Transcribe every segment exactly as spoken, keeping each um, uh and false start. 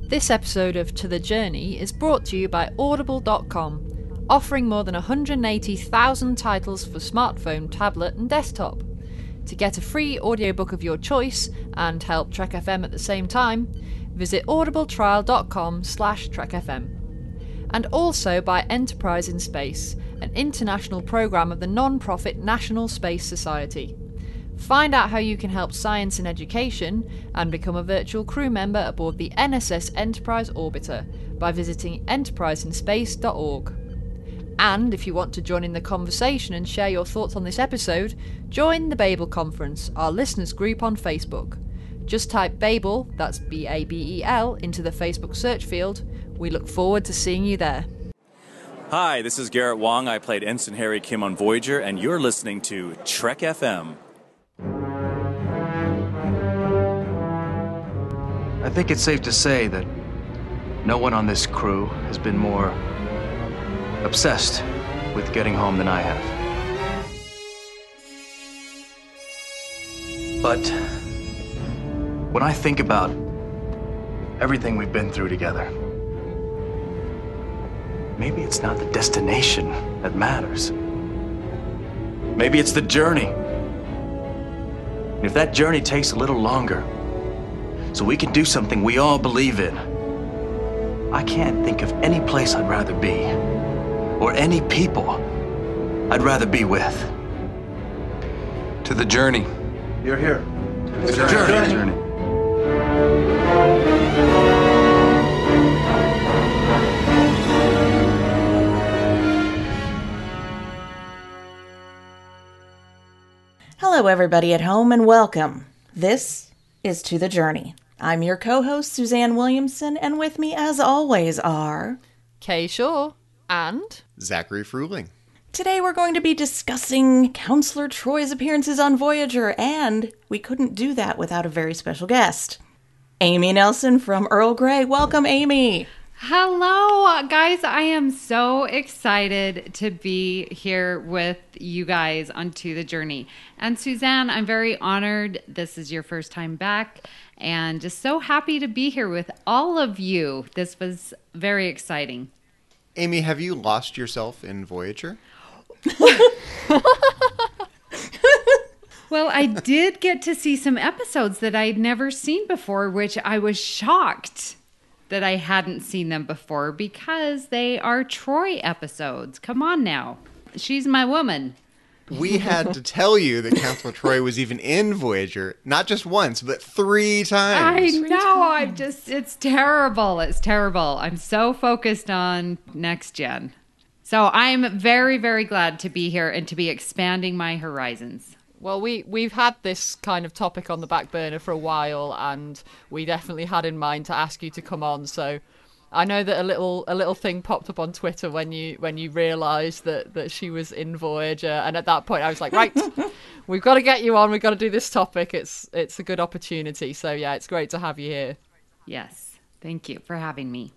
This episode of To The Journey is brought to you by Audible dot com, offering more than one hundred eighty thousand titles for smartphone, tablet and desktop. To get a free audiobook of your choice and help Trek F M at the same time, visit audibletrial dot com slash Trek F M. And also by Enterprise in Space, an international programme of the non-profit National Space Society. Find out how you can help science and education and become a virtual crew member aboard the N S S Enterprise Orbiter by visiting enterprise in space dot org. And if you want to join in the conversation and share your thoughts on this episode, join the Babel Conference, our listeners group on Facebook. Just type Babel, that's B A B E L, into the Facebook search field. We look forward to seeing you there. Hi, this is Garrett Wong. I played Ensign Harry Kim on Voyager, and you're listening to Trek F M. I think it's safe to say that no one on this crew has been more obsessed with getting home than I have. But when I think about everything we've been through together, maybe it's not the destination that matters. Maybe it's the journey. And if that journey takes a little longer, so we can do something we all believe in, I can't think of any place I'd rather be, or any people I'd rather be with. To the journey. You're here. To the journey. journey. journey. Hello, everybody at home, and welcome. This is To The Journey. I'm your co-host, Suzanne Williamson, and with me, as always, are... Kay Shaw and... Zachary Fruling. Today we're going to be discussing Counselor Troy's appearances on Voyager, and we couldn't do that without a very special guest. Amy Nelson from Earl Grey. Welcome, Amy! Hello, guys. I am so excited to be here with you guys on To The Journey. And Suzanne, I'm very honored. This is your first time back, and just so happy to be here with all of you. This was very exciting. Amy, have you lost yourself in Voyager? Well, I did get to see some episodes that I'd never seen before, which I was shocked that I hadn't seen them before because they are Troy episodes. Come on now. She's my woman. We had to tell you that Counselor Troy was even in Voyager, not just once, but three times. I know. I'm just, it's terrible. It's terrible. I'm so focused on Next Gen. So I'm very, very glad to be here and to be expanding my horizons. Well, we, we've had this kind of topic on the back burner for a while, and we definitely had in mind to ask you to come on. So I know that a little a little thing popped up on Twitter when you when you realised that, that she was in Voyager, and at that point I was like, right, we've got to get you on. We've got to do this topic. It's it's a good opportunity. So yeah, it's great to have you here. Yes, thank you for having me.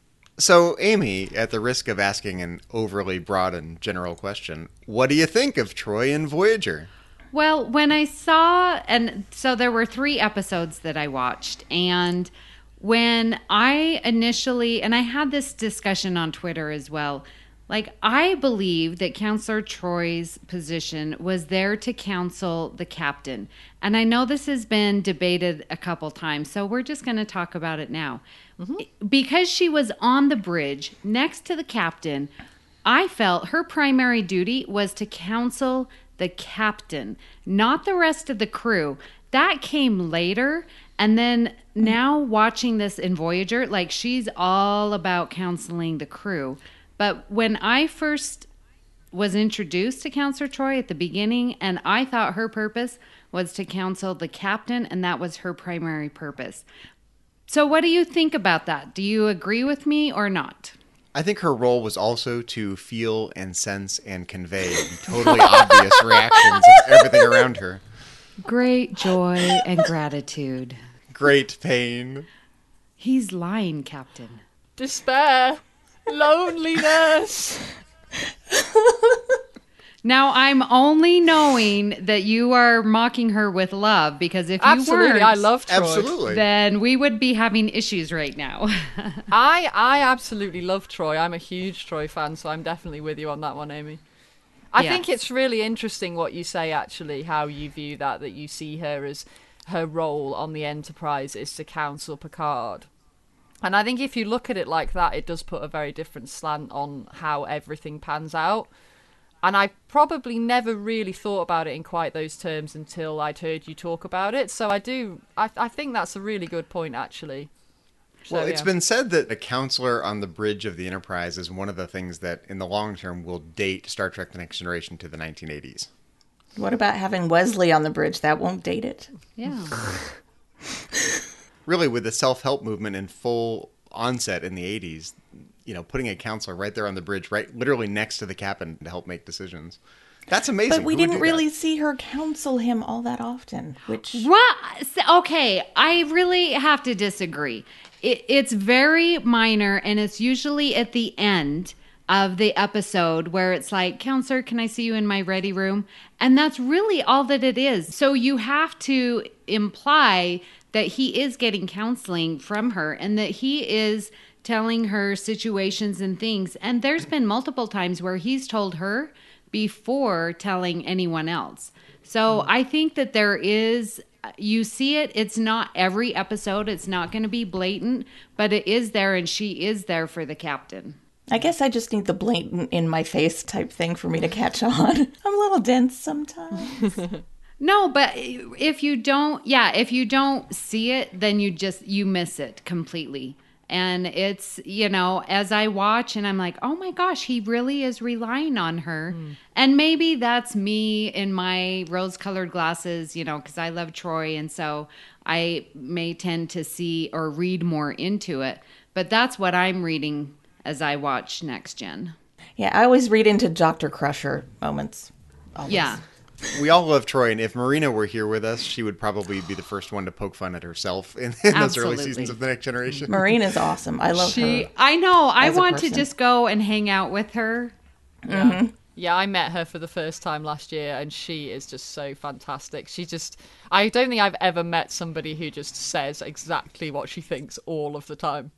So, Amy, at the risk of asking an overly broad and general question, what do you think of Troy in Voyager? Well, when I saw, and so there were three episodes that I watched, and when I initially, and I had this discussion on Twitter as well, like I believe that Counselor Troy's position was there to counsel the captain. And I know this has been debated a couple times, so we're just going to talk about it now. Mm-hmm. Because she was on the bridge next to the captain, I felt her primary duty was to counsel the captain, not the rest of the crew. That came later. And then now watching this in Voyager, like she's all about counseling the crew. But when I first was introduced to Counselor Troy at the beginning, and I thought her purpose was to counsel the captain, and that was her primary purpose. So what do you think about that? Do you agree with me or not? I think her role was also to feel and sense and convey the totally obvious reactions of everything around her. Great joy and gratitude. Great pain. He's lying, Captain. Despair. Loneliness. Now, I'm only knowing that you are mocking her with love, because if you Absolutely, weren't, I love Troy. Absolutely. then we would be having issues right now. I I absolutely love Troy. I'm a huge Troy fan, so I'm definitely with you on that one, Amy. I Yes. think it's really interesting what you say, actually, how you view that, that you see her as her role on the Enterprise is to counsel Picard. And I think if you look at it like that, it does put a very different slant on how everything pans out. And I probably never really thought about it in quite those terms until I'd heard you talk about it. So I do, I, I think that's a really good point, actually. So, Well, it's yeah. been said that a counselor on the bridge of the Enterprise is one of the things that, in the long term, will date Star Trek The Next Generation to the nineteen eighties. What about having Wesley on the bridge? That won't date it. Yeah. Really, with the self-help movement in full onset in the eighties, you know, putting a counselor right there on the bridge, right, literally next to the captain to help make decisions. That's amazing. But we Who would didn't do really that? see her counsel him all that often, which... What? Okay, I really have to disagree. It, it's very minor, and it's usually at the end of the episode where it's like, "Counselor, can I see you in my ready room?" And that's really all that it is. So you have to imply that he is getting counseling from her and that he is telling her situations and things. And there's been multiple times where he's told her before telling anyone else. So I think that there is, you see it, it's not every episode, it's not going to be blatant, but it is there, and she is there for the captain. I guess I just need the blatant in my face type thing for me to catch on. I'm a little dense sometimes. No, but if you don't, yeah, if you don't see it, then you just, you miss it completely. And it's, you know, as I watch and I'm like, oh my gosh, he really is relying on her. Mm. And maybe that's me in my rose-colored glasses, you know, because I love Troy. And so I may tend to see or read more into it. But that's what I'm reading as I watch Next Gen. Yeah, I always read into Doctor Crusher moments. Always. Yeah. We all love Troy, and if Marina were here with us, she would probably be the first one to poke fun at herself in, in those early Absolutely. seasons of The Next Generation. Marina's awesome. I love She, her. I know. I as a want to person. just go and hang out with her. Yeah. Yeah, I met her for the first time last year, and she is just so fantastic. She just, I don't think I've ever met somebody who just says exactly what she thinks all of the time.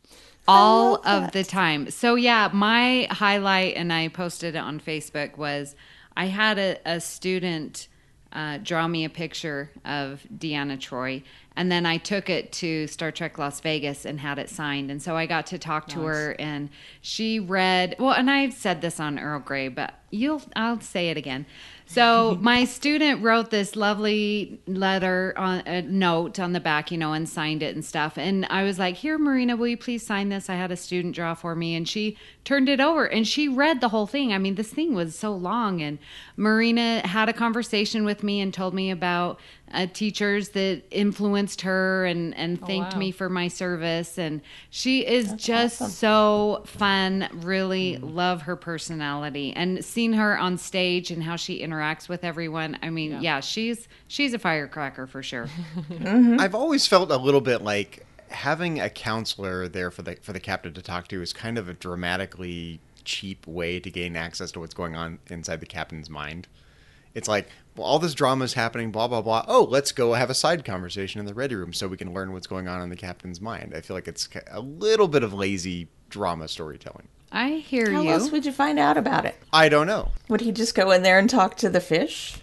All of the time. So yeah, my highlight, and I posted it on Facebook, was I had a, a student uh, draw me a picture of Deanna Troi, and then I took it to Star Trek Las Vegas and had it signed. And so I got to talk to Nice. her, and she read, well, and I've said this on Earl Grey, but you'll, I'll say it again. So my student wrote this lovely letter on a note on the back, you know, and signed it and stuff. And I was like, "Here, Marina, will you please sign this?" I had a student draw for me, and she turned it over and she read the whole thing. I mean, this thing was so long, and Marina had a conversation with me and told me about uh, teachers that influenced her and, and Oh, thanked wow. me for my service. And she is That's just awesome. so fun. Really Mm. love her personality, and seeing her on stage and how she interacts with everyone. I mean, yeah, Yeah. she's she's a firecracker for sure. I've always felt a little bit like having a counselor there for the for the captain to talk to is kind of a dramatically cheap way to gain access to what's going on inside the captain's mind. It's like, well, all this drama is happening, blah, blah, blah. Oh, let's go have a side conversation in the ready room so we can learn what's going on in the captain's mind. I feel like it's a little bit of lazy drama storytelling. I hear How you. else would you find out about it? I don't know. Would he just go in there and talk to the fish?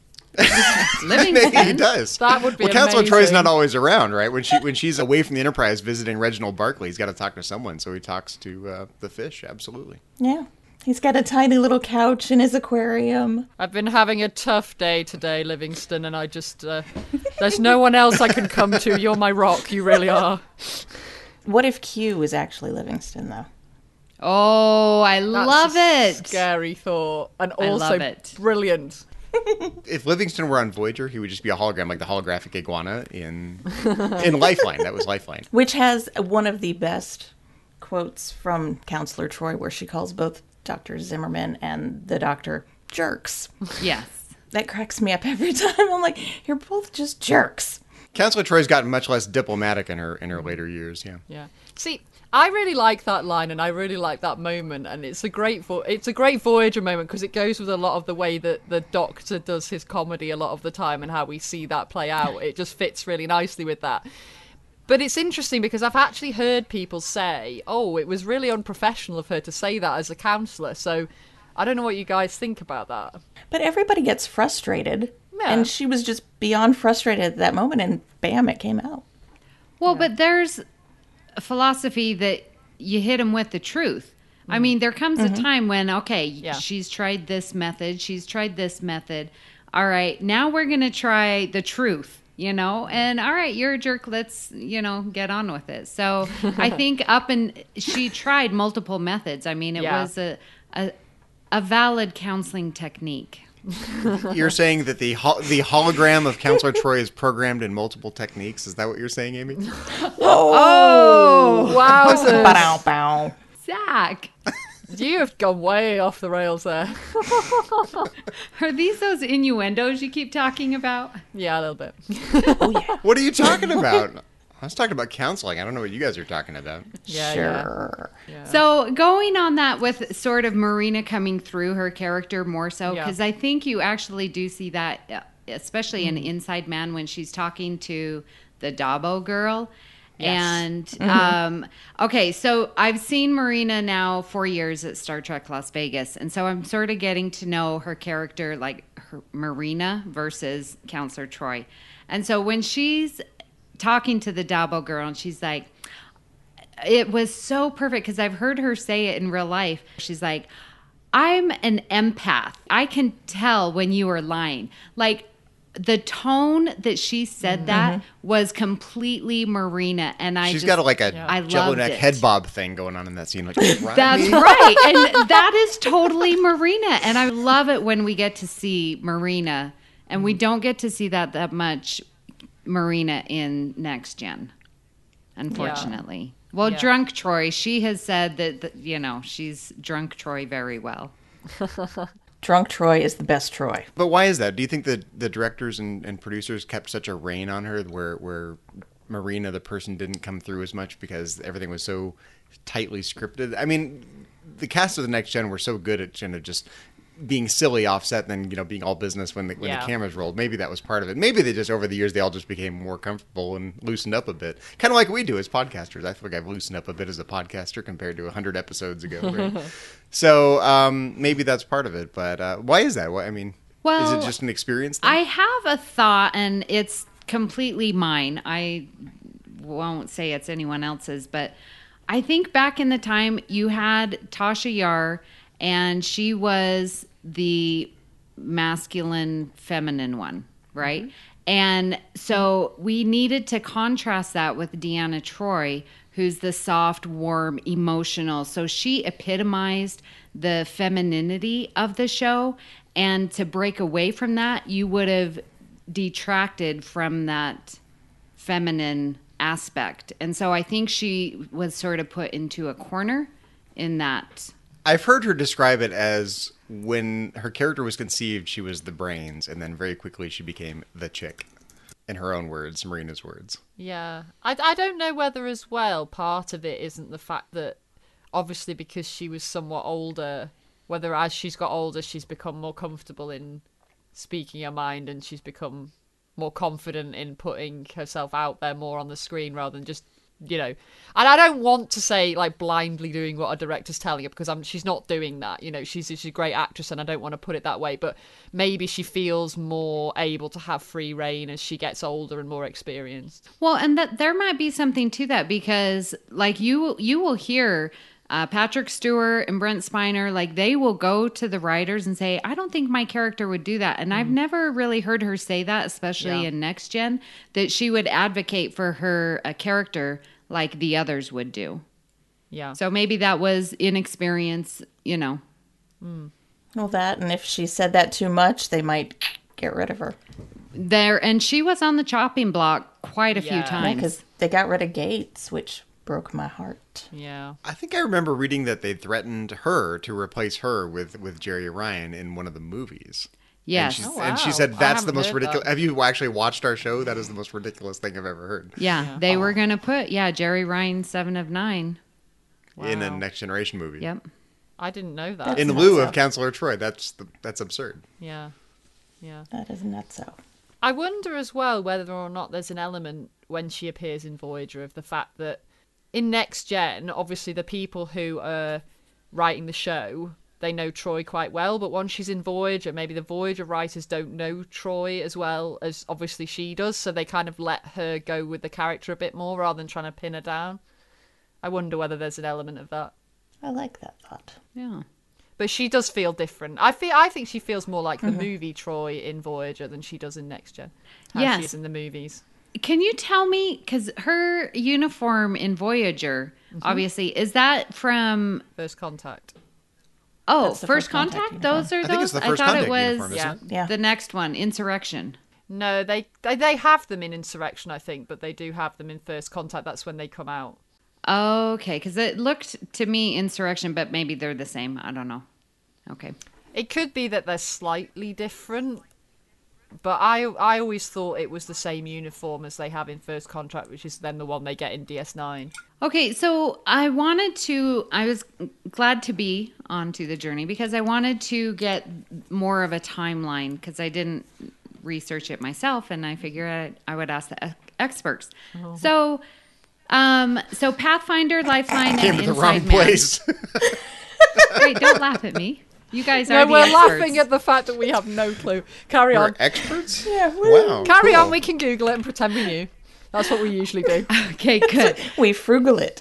Living Maybe he does. That would be Well, Counselor Troy's amazing. not always around, right? When she when she's away from the Enterprise visiting Reginald Barclay, he's got to talk to someone, so he talks to uh, the fish. Absolutely. Yeah. He's got a tiny little couch in his aquarium. I've been having a tough day today, Livingston, and I just, uh, there's no one else I can come to. You're my rock. You really are. What if Q was actually Livingston, though? Oh, I That's love a it. Scary thought. And I also love it. brilliant. If Livingston were on Voyager, he would just be a hologram, like the holographic iguana in in Lifeline. That was Lifeline. Which has one of the best quotes from Counselor Troy, where she calls both Doctor Zimmerman and the doctor jerks. Yes. That cracks me up every time. I'm like, you're both just jerks. Counselor Troy's gotten much less diplomatic in her in her later years. Yeah. Yeah. See, I really like that line, and I really like that moment, and it's a great vo- it's a great Voyager moment because it goes with a lot of the way that the Doctor does his comedy a lot of the time, and how we see that play out. It just fits really nicely with that. But it's interesting because I've actually heard people say, "Oh, it was really unprofessional of her to say that as a counselor." So I don't know what you guys think about that. But everybody gets frustrated. Yeah. And she was just beyond frustrated at that moment, and bam, it came out. Well, but there's a philosophy that you hit them with the truth. I mean, there comes a time when, okay, Yeah. she's tried this method, she's tried this method. All right, now we're going to try the truth, you know? And all right, you're a jerk, let's, you know, get on with it. So I think up and she tried multiple methods. I mean, it Yeah. was a, a a valid counseling technique. You're saying that the ho- the hologram of Counselor Troy is programmed in multiple techniques. Is that what you're saying, Amy? Oh, wowzers. Bow, bow. Zach, You have gone way off the rails there. are these those innuendos you keep talking about? Yeah, a little bit. What are you talking about? I was talking about counseling. I don't know what you guys are talking about. Yeah, Sure. yeah. So going on that with sort of Marina coming through her character more so, Yeah. because I think you actually do see that, uh, especially in Inside Man when she's talking to the Dabo girl. And, um, okay, so I've seen Marina now four years at Star Trek Las Vegas. And so I'm sort of getting to know her character, like her, Marina versus Counselor Troy. And so when she's talking to the Dabo girl and she's like, it was so perfect because I've heard her say it in real life. She's like, I'm an empath. I can tell when you are lying. Like, the tone that she said that was completely Marina, and I She's just, got a, like a I jello loved neck it. head bob thing going on in that scene. Like, right? That's right, and that is totally Marina, and I love it when we get to see Marina, and we don't get to see that that much Marina in Next Gen, unfortunately. Well, Yeah. drunk Troy, she has said that, that you know she's drunk Troy very well. Drunk Troy is the best Troy. But why is that? Do you think that the directors and, and producers kept such a rein on her where where Marina, the person, didn't come through as much because everything was so tightly scripted? I mean, the cast of the Next Gen were so good at kind of just being silly offset than, you know, being all business when the, when Yeah. the cameras rolled. Maybe that was part of it. Maybe they just, over the years, they all just became more comfortable and loosened up a bit. Kind of like we do as podcasters. I feel like I've loosened up a bit as a podcaster compared to one hundred episodes ago. Right? So um, maybe that's part of it. But uh, why is that? Why, I mean, Well, is it just an experience thing? I have a thought, and it's completely mine. I won't say it's anyone else's, but I think back in the time you had Tasha Yar, and she was the masculine, feminine one, right? And so we needed to contrast that with Deanna Troy, who's the soft, warm, emotional. So she epitomized the femininity of the show. And to break away from that, you would have detracted from that feminine aspect. And so I think she was sort of put into a corner in that. I've heard her describe it as when her character was conceived, she was the brains, and then very quickly she became the chick. In her own words, Marina's words. Yeah. I, I don't know whether as well part of it isn't the fact that obviously because she was somewhat older, whether as she's got older she's become more comfortable in speaking her mind and she's become more confident in putting herself out there more on the screen rather than just, you know, and I don't want to say like blindly doing what a director's telling her because I'm she's not doing that, you know, she's, she's a great actress and I don't want to put it that way, but maybe she feels more able to have free reign as she gets older and more experienced. Well, and that there might be something to that because like you you will hear uh, Patrick Stewart and Brent Spiner, like they will go to the writers and say, I don't think my character would do that. And I've never really heard her say that, especially Yeah. in Next Gen, that she would advocate for her a character like the others would do. Yeah. So maybe that was inexperience, you know. Well, that, and if she said that too much, they might get rid of her. There and she was on the chopping block quite a few Yeah. Yeah, times. because they got rid of Gates, which broke my heart. Yeah. I think I remember reading that they threatened her to replace her with, with Jerry Ryan in one of the movies. Yes. And, she's- Oh, and she wow. said I that's the haven't most heard ridiculous. that. Have you actually watched our show? That is the most ridiculous thing I've ever heard. Yeah, they were going to put, yeah, Jerry Ryan, Seven of Nine. In a Wow. Next Generation movie. Yep. I didn't know that. That's In not lieu so. of Counselor Troy. That's the, that's absurd. Yeah. Yeah. That is not so. I wonder as well whether or not there's an element when she appears in Voyager of the fact that in Next Gen, obviously the people who are writing the show, they know Troy quite well, but once she's in Voyager, maybe the Voyager writers don't know Troy as well as obviously she does, so they kind of let her go with the character a bit more rather than trying to pin her down. I wonder whether there's an element of that. I like that thought. Yeah. But she does feel different. I feel. I think she feels more like the movie Troy in Voyager than she does in Next Gen. How Yes. she is in the movies. Can you tell me, because her uniform in Voyager, obviously, is that from, First Contact. oh, That's the First First Contact Contact? uniform. Those are I those? think it's the First I thought Contact it was uniform, isn't Yeah. it? Yeah. the next one, Insurrection. No, they, they they have them in Insurrection, I think, but they do have them in First Contact. That's when they come out. Okay, because it looked to me Insurrection, but maybe they're the same. I don't know. Okay. It could be that they're slightly different, but I I always thought it was the same uniform as they have in First Contact, which is then the one they get in D S nine. Okay, so I wanted to, I was glad to be onto the journey because I wanted to get more of a timeline because I didn't research it myself and I figured I, I would ask the ex- experts. Oh. So, um, so Pathfinder, Lifeline, Came and to the Inside wrong Man. place. Wait, don't laugh at me. You guys No, are the we're experts. laughing at the fact that we have no clue. Carry We're on. experts? Yeah, Wow. Carry cool. on. We can Google it and pretend we knew. That's what we usually do. Okay, good. we frugal it.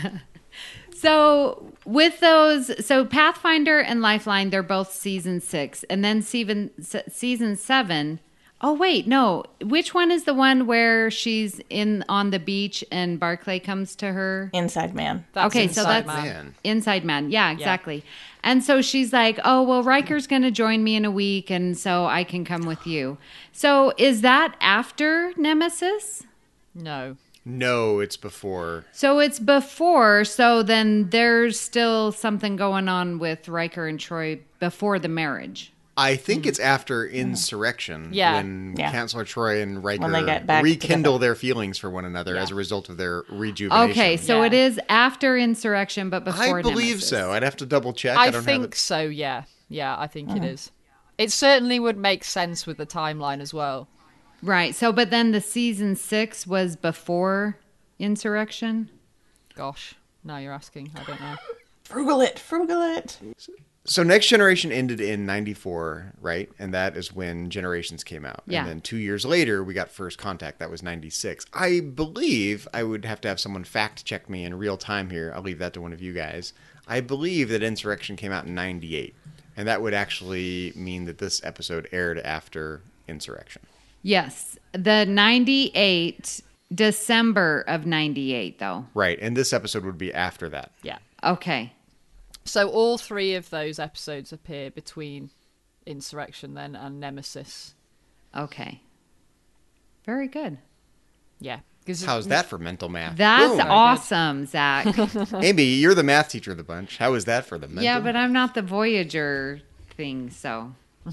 So with those, so Pathfinder and Lifeline, they're both season six, and then season season seven. Oh wait, no. Which one is the one where she's in on the beach and Barclay comes to her? Inside Man. That's Okay, so Inside that's- Man. Man. Inside Man. Yeah, exactly. And so she's like, "Oh well, Riker's going to join me in a week, and so I can come with you." So is that after Nemesis? No. No, it's before. So it's before, so then there's still something going on with Riker and Troy before the marriage. I think it's after Insurrection Yeah. when Yeah. Counselor Troy and Riker When they get back rekindle together. their feelings for one another Yeah. as a result of their rejuvenation. Okay, so Yeah. it is after Insurrection, but before I believe Nemesis. so. I'd have to double check. I, I don't think have it. so, yeah. Yeah, I think it is. It certainly would make sense with the timeline as well. Right, so but then the season six was before Insurrection? Gosh, now you're asking. I don't know. Frugal it. Frugal it. So Next Generation ended in ninety-four, right? And that is when Generations came out. Yeah. And then two years later, we got First Contact. That was ninety-six. I believe, I would have to have someone fact check me in real time here. I'll leave that to one of you guys. I believe that Insurrection came out in ninety-eight. And that would actually mean that this episode aired after Insurrection. Yes, the ninety-eight, December of ninety-eight, though. Right. And this episode would be after that. Yeah. Okay. So all three of those episodes appear between Insurrection then and Nemesis. Okay. Very good. Yeah. 'Cause How's that for mental math? That's Boom. awesome, Zach. Amy, you're the math teacher of the bunch. How is that for the mental? Yeah, but I'm not the Voyager thing, so.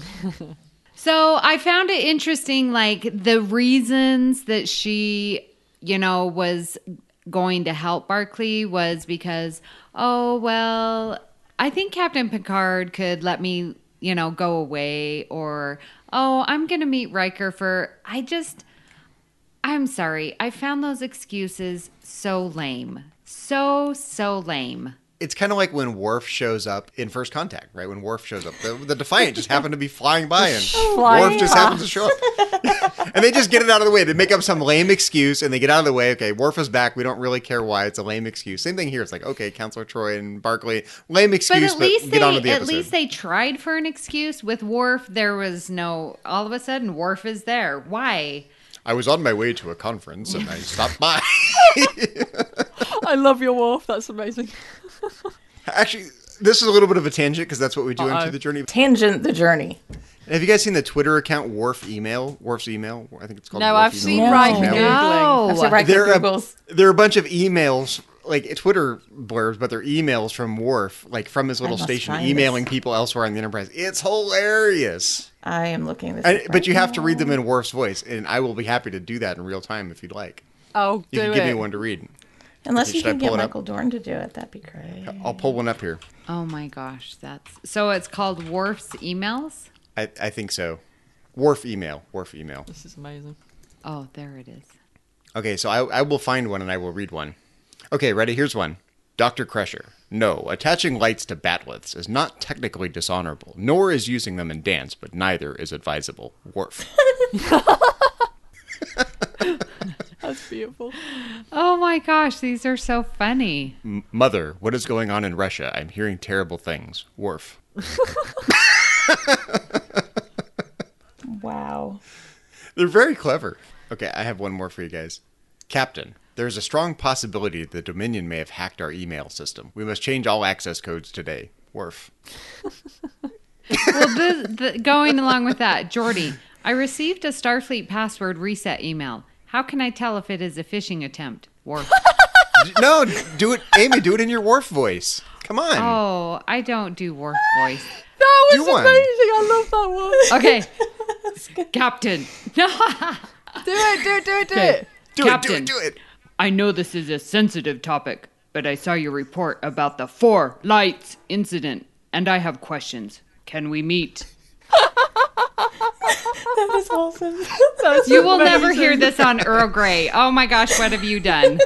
So I found it interesting, like the reasons that she, you know, was going to help Barclay was because, oh, well, I think Captain Picard could let me, you know, go away, or, oh, I'm going to meet Riker for, I just, I'm sorry. I found those excuses so lame. So, so lame. It's kind of like when Worf shows up in First Contact, right? When Worf shows up, the, the Defiant just happened to be flying by, and Worf just happens to show up, and they just get it out of the way. They make up some lame excuse, and they get out of the way. Okay, Worf is back. We don't really care why. It's a lame excuse. Same thing here. It's like, okay, Counselor Troy and Barclay, lame But excuse, at but, least get they, on with the at episode. least they tried for an excuse. With Worf, there was no. All of a sudden, Worf is there. Why? I was on my way to a conference, and I stopped by. I love your Worf. That's amazing. Actually, this is a little bit of a tangent because that's what we do Uh-oh. into the journey. Tangent the journey. Have you guys seen the Twitter account Worf Email? Worf's Email? I think it's called No, Worf I've Email. seen No. Riker No. Googling. I've seen Riker There are, Googles. there are a bunch of emails like Twitter blurbs, but they're emails from Worf, like from his little must station, find emailing this. people elsewhere on the Enterprise. It's hilarious. I am looking at this. And, up but right you have to now. read them in Worf's voice, and I will be happy to do that in real time if you'd like. Oh, You do can it. give me one to read. Unless you Should I can get pull it up? Michael Dorn to do it, that'd be great. I'll pull one up here. Oh my gosh, that's so. It's called Worf's emails. I, I think so. Worf email. Worf email. This is amazing. Oh, there it is. Okay, so I, I will find one and I will read one. Okay, ready? Here's one. Doctor Crusher. No, attaching lights to batliths is not technically dishonorable, nor is using them in dance, but neither is advisable. Worf. That's beautiful. Oh my gosh, these are so funny. M- Mother, what is going on in Russia? I'm hearing terrible things. Worf. Wow. They're very clever. Okay, I have one more for you guys. Captain, there is a strong possibility that the Dominion may have hacked our email system. We must change all access codes today. Worf. Well, the, the, going along with that, Jordy, I received a Starfleet password reset email. How can I tell if it is a phishing attempt? Worf. D- no, do it, Amy, do it in your Worf voice. Come on. Oh, I don't do Worf voice. That was Do one. amazing. I love that one. Okay, Captain. Do it, do it, do it, do Okay. it. do Captain. it, do it, do it. I know this is a sensitive topic, but I saw your report about the Four Lights incident, and I have questions. Can we meet? That is awesome. That's You will never amazing. hear this on Earl Grey. Oh my gosh, what have you done?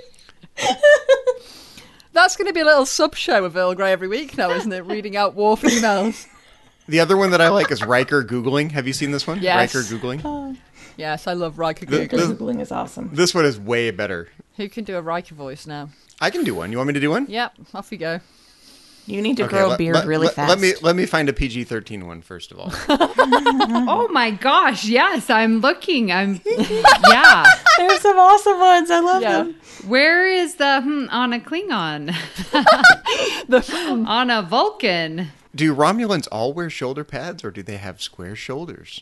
That's going to be a little sub show of Earl Grey every week now, isn't it? Reading out Worf emails. The other one that I like is Riker Googling. Have you seen this one? Yes. Riker Googling. Yes, I love Riker The- Google. the- Googling is awesome. This one is way better. Who can do a Riker voice now? I can do one. You want me to do one? Yep, off you go. You need to Okay, grow a let- beard let- really let- fast. Let me let me find a P G thirteen one first of all. Oh my gosh, yes, I'm looking. I'm, yeah. There's some awesome ones. I love Yeah. them. Where is the hmm, on a Klingon? The, On a Vulcan? Do Romulans all wear shoulder pads, or do they have square shoulders?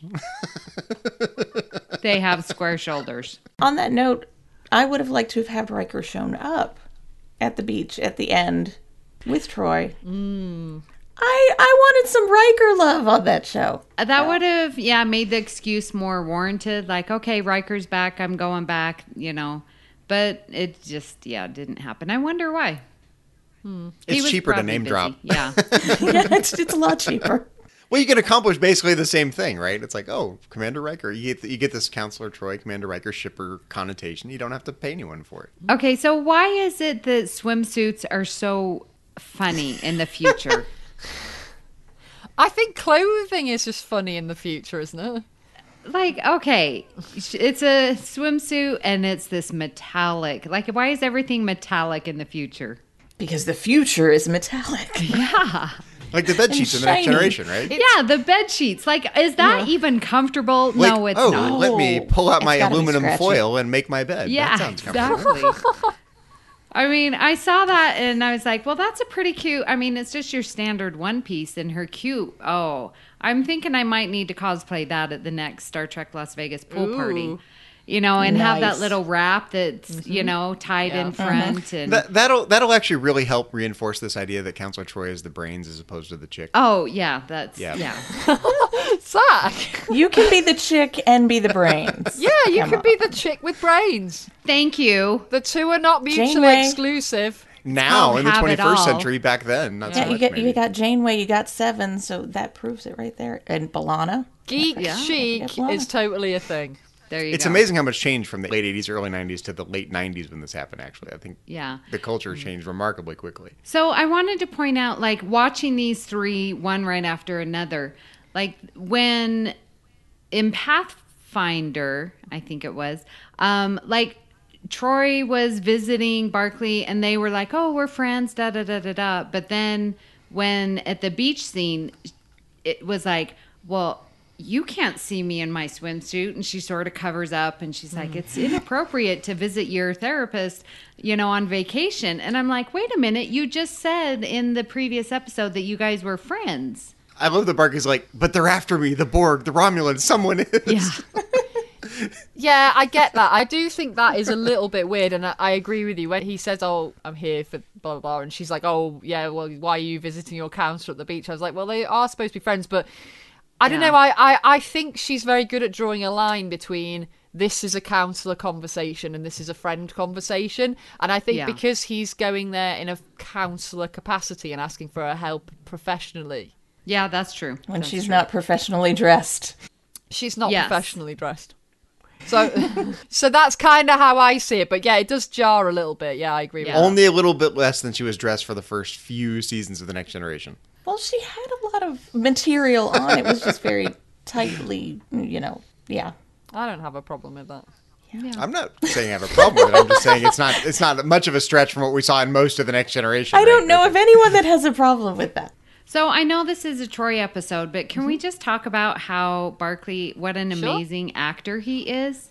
They have square shoulders. On that note, I would have liked to have had Riker shown up at the beach at the end with Troy. Mm. I I wanted some Riker love on that show. That would have, yeah, made the excuse more warranted. Like, okay, Riker's back. I'm going back, you know. But it just, yeah, didn't happen. I wonder why. He It's was cheaper to probably name busy. drop. Yeah. Yeah, it's, it's a lot cheaper. Well, you can accomplish basically the same thing, right? It's like, oh, Commander Riker. You get you get this Counselor Troy, Commander Riker shipper connotation. You don't have to pay anyone for it. Okay, so why is it that swimsuits are so funny in the future? I think clothing is just funny in the future, isn't it? Like, okay, it's a swimsuit and it's this metallic. Like, why is everything metallic in the future? Because the future is metallic. Yeah. Like the bed sheets in the Next shiny. Generation, right? Yeah, the bed sheets. Like, is that even comfortable? Like, no, it's oh, not. let me pull out It's my gotta be aluminum scratchy. foil and make my bed. Yeah, that sounds comfortable. exactly. I mean, I saw that and I was like, well, that's a pretty cute. I mean, it's just your standard one piece and her cute. Oh, I'm thinking I might need to cosplay that at the next Star Trek Las Vegas pool Ooh. party. You know, and have that Nice. little wrap that's, you know, tied Yeah. in front. And That, that'll that'll actually really help reinforce this idea that Counselor Troy is the brains as opposed to the chick. oh, yeah, that's, Yeah. yeah. Zach! You can be the chick and be the brains. Yeah, you Come could on. be the chick with brains. Thank you. The two are not mutually Janeway. exclusive. Now I'll in the have it twenty-first all. century, back then, not so Yeah, you much, get you maybe. got Janeway, you got Seven, so that proves it right there. And B'Elanna. Geek Yeah. chic Yeah, B'Elanna. is totally a thing. There you It's go. amazing how much changed from the late eighties, early nineties to the late nineties when this happened. Actually, I think Yeah. the culture changed remarkably quickly. So I wanted to point out, like, watching these three, one right after another, like, when in Pathfinder, I think it was, um, like, Troy was visiting Barclay and they were like, oh, we're friends, da da da da da. But then when at the beach scene, it was like, well, you can't see me in my swimsuit. And she sort of covers up and she's like, it's inappropriate to visit your therapist, you know, on vacation. And I'm like, wait a minute. You just said in the previous episode that you guys were friends. I love that Barkley's like, but they're after me, the Borg, the Romulans, someone is. Yeah. Yeah, I get that. I do think that is a little bit weird, and I, I agree with you. When he says, oh, I'm here for blah, blah, blah, and she's like, oh, yeah, well, why are you visiting your counselor at the beach? I was like, well, they are supposed to be friends, but I don't Yeah. know. I, I, I think she's very good at drawing a line between this is a counsellor conversation and this is a friend conversation. And I think Yeah. because he's going there in a counsellor capacity and asking for her help professionally, Yeah, that's true. When That's she's true. not professionally dressed. she's not Yes. professionally dressed. So, so that's kind of how I see it. But yeah, it does jar a little bit. Yeah, I agree with Yeah. that. Only a little bit less than she was dressed for the first few seasons of The Next Generation. Well, she had a lot of material on. It was just very tightly, you know, yeah. I don't have a problem with that. I'm not saying I have a problem with it. I'm just saying it's not it's not much of a stretch from what we saw in most of The Next Generation. I don't right? know of anyone that has a problem with that. So I know this is a Troy episode, but can we just talk about how Barkley, what an Sure. amazing actor he is?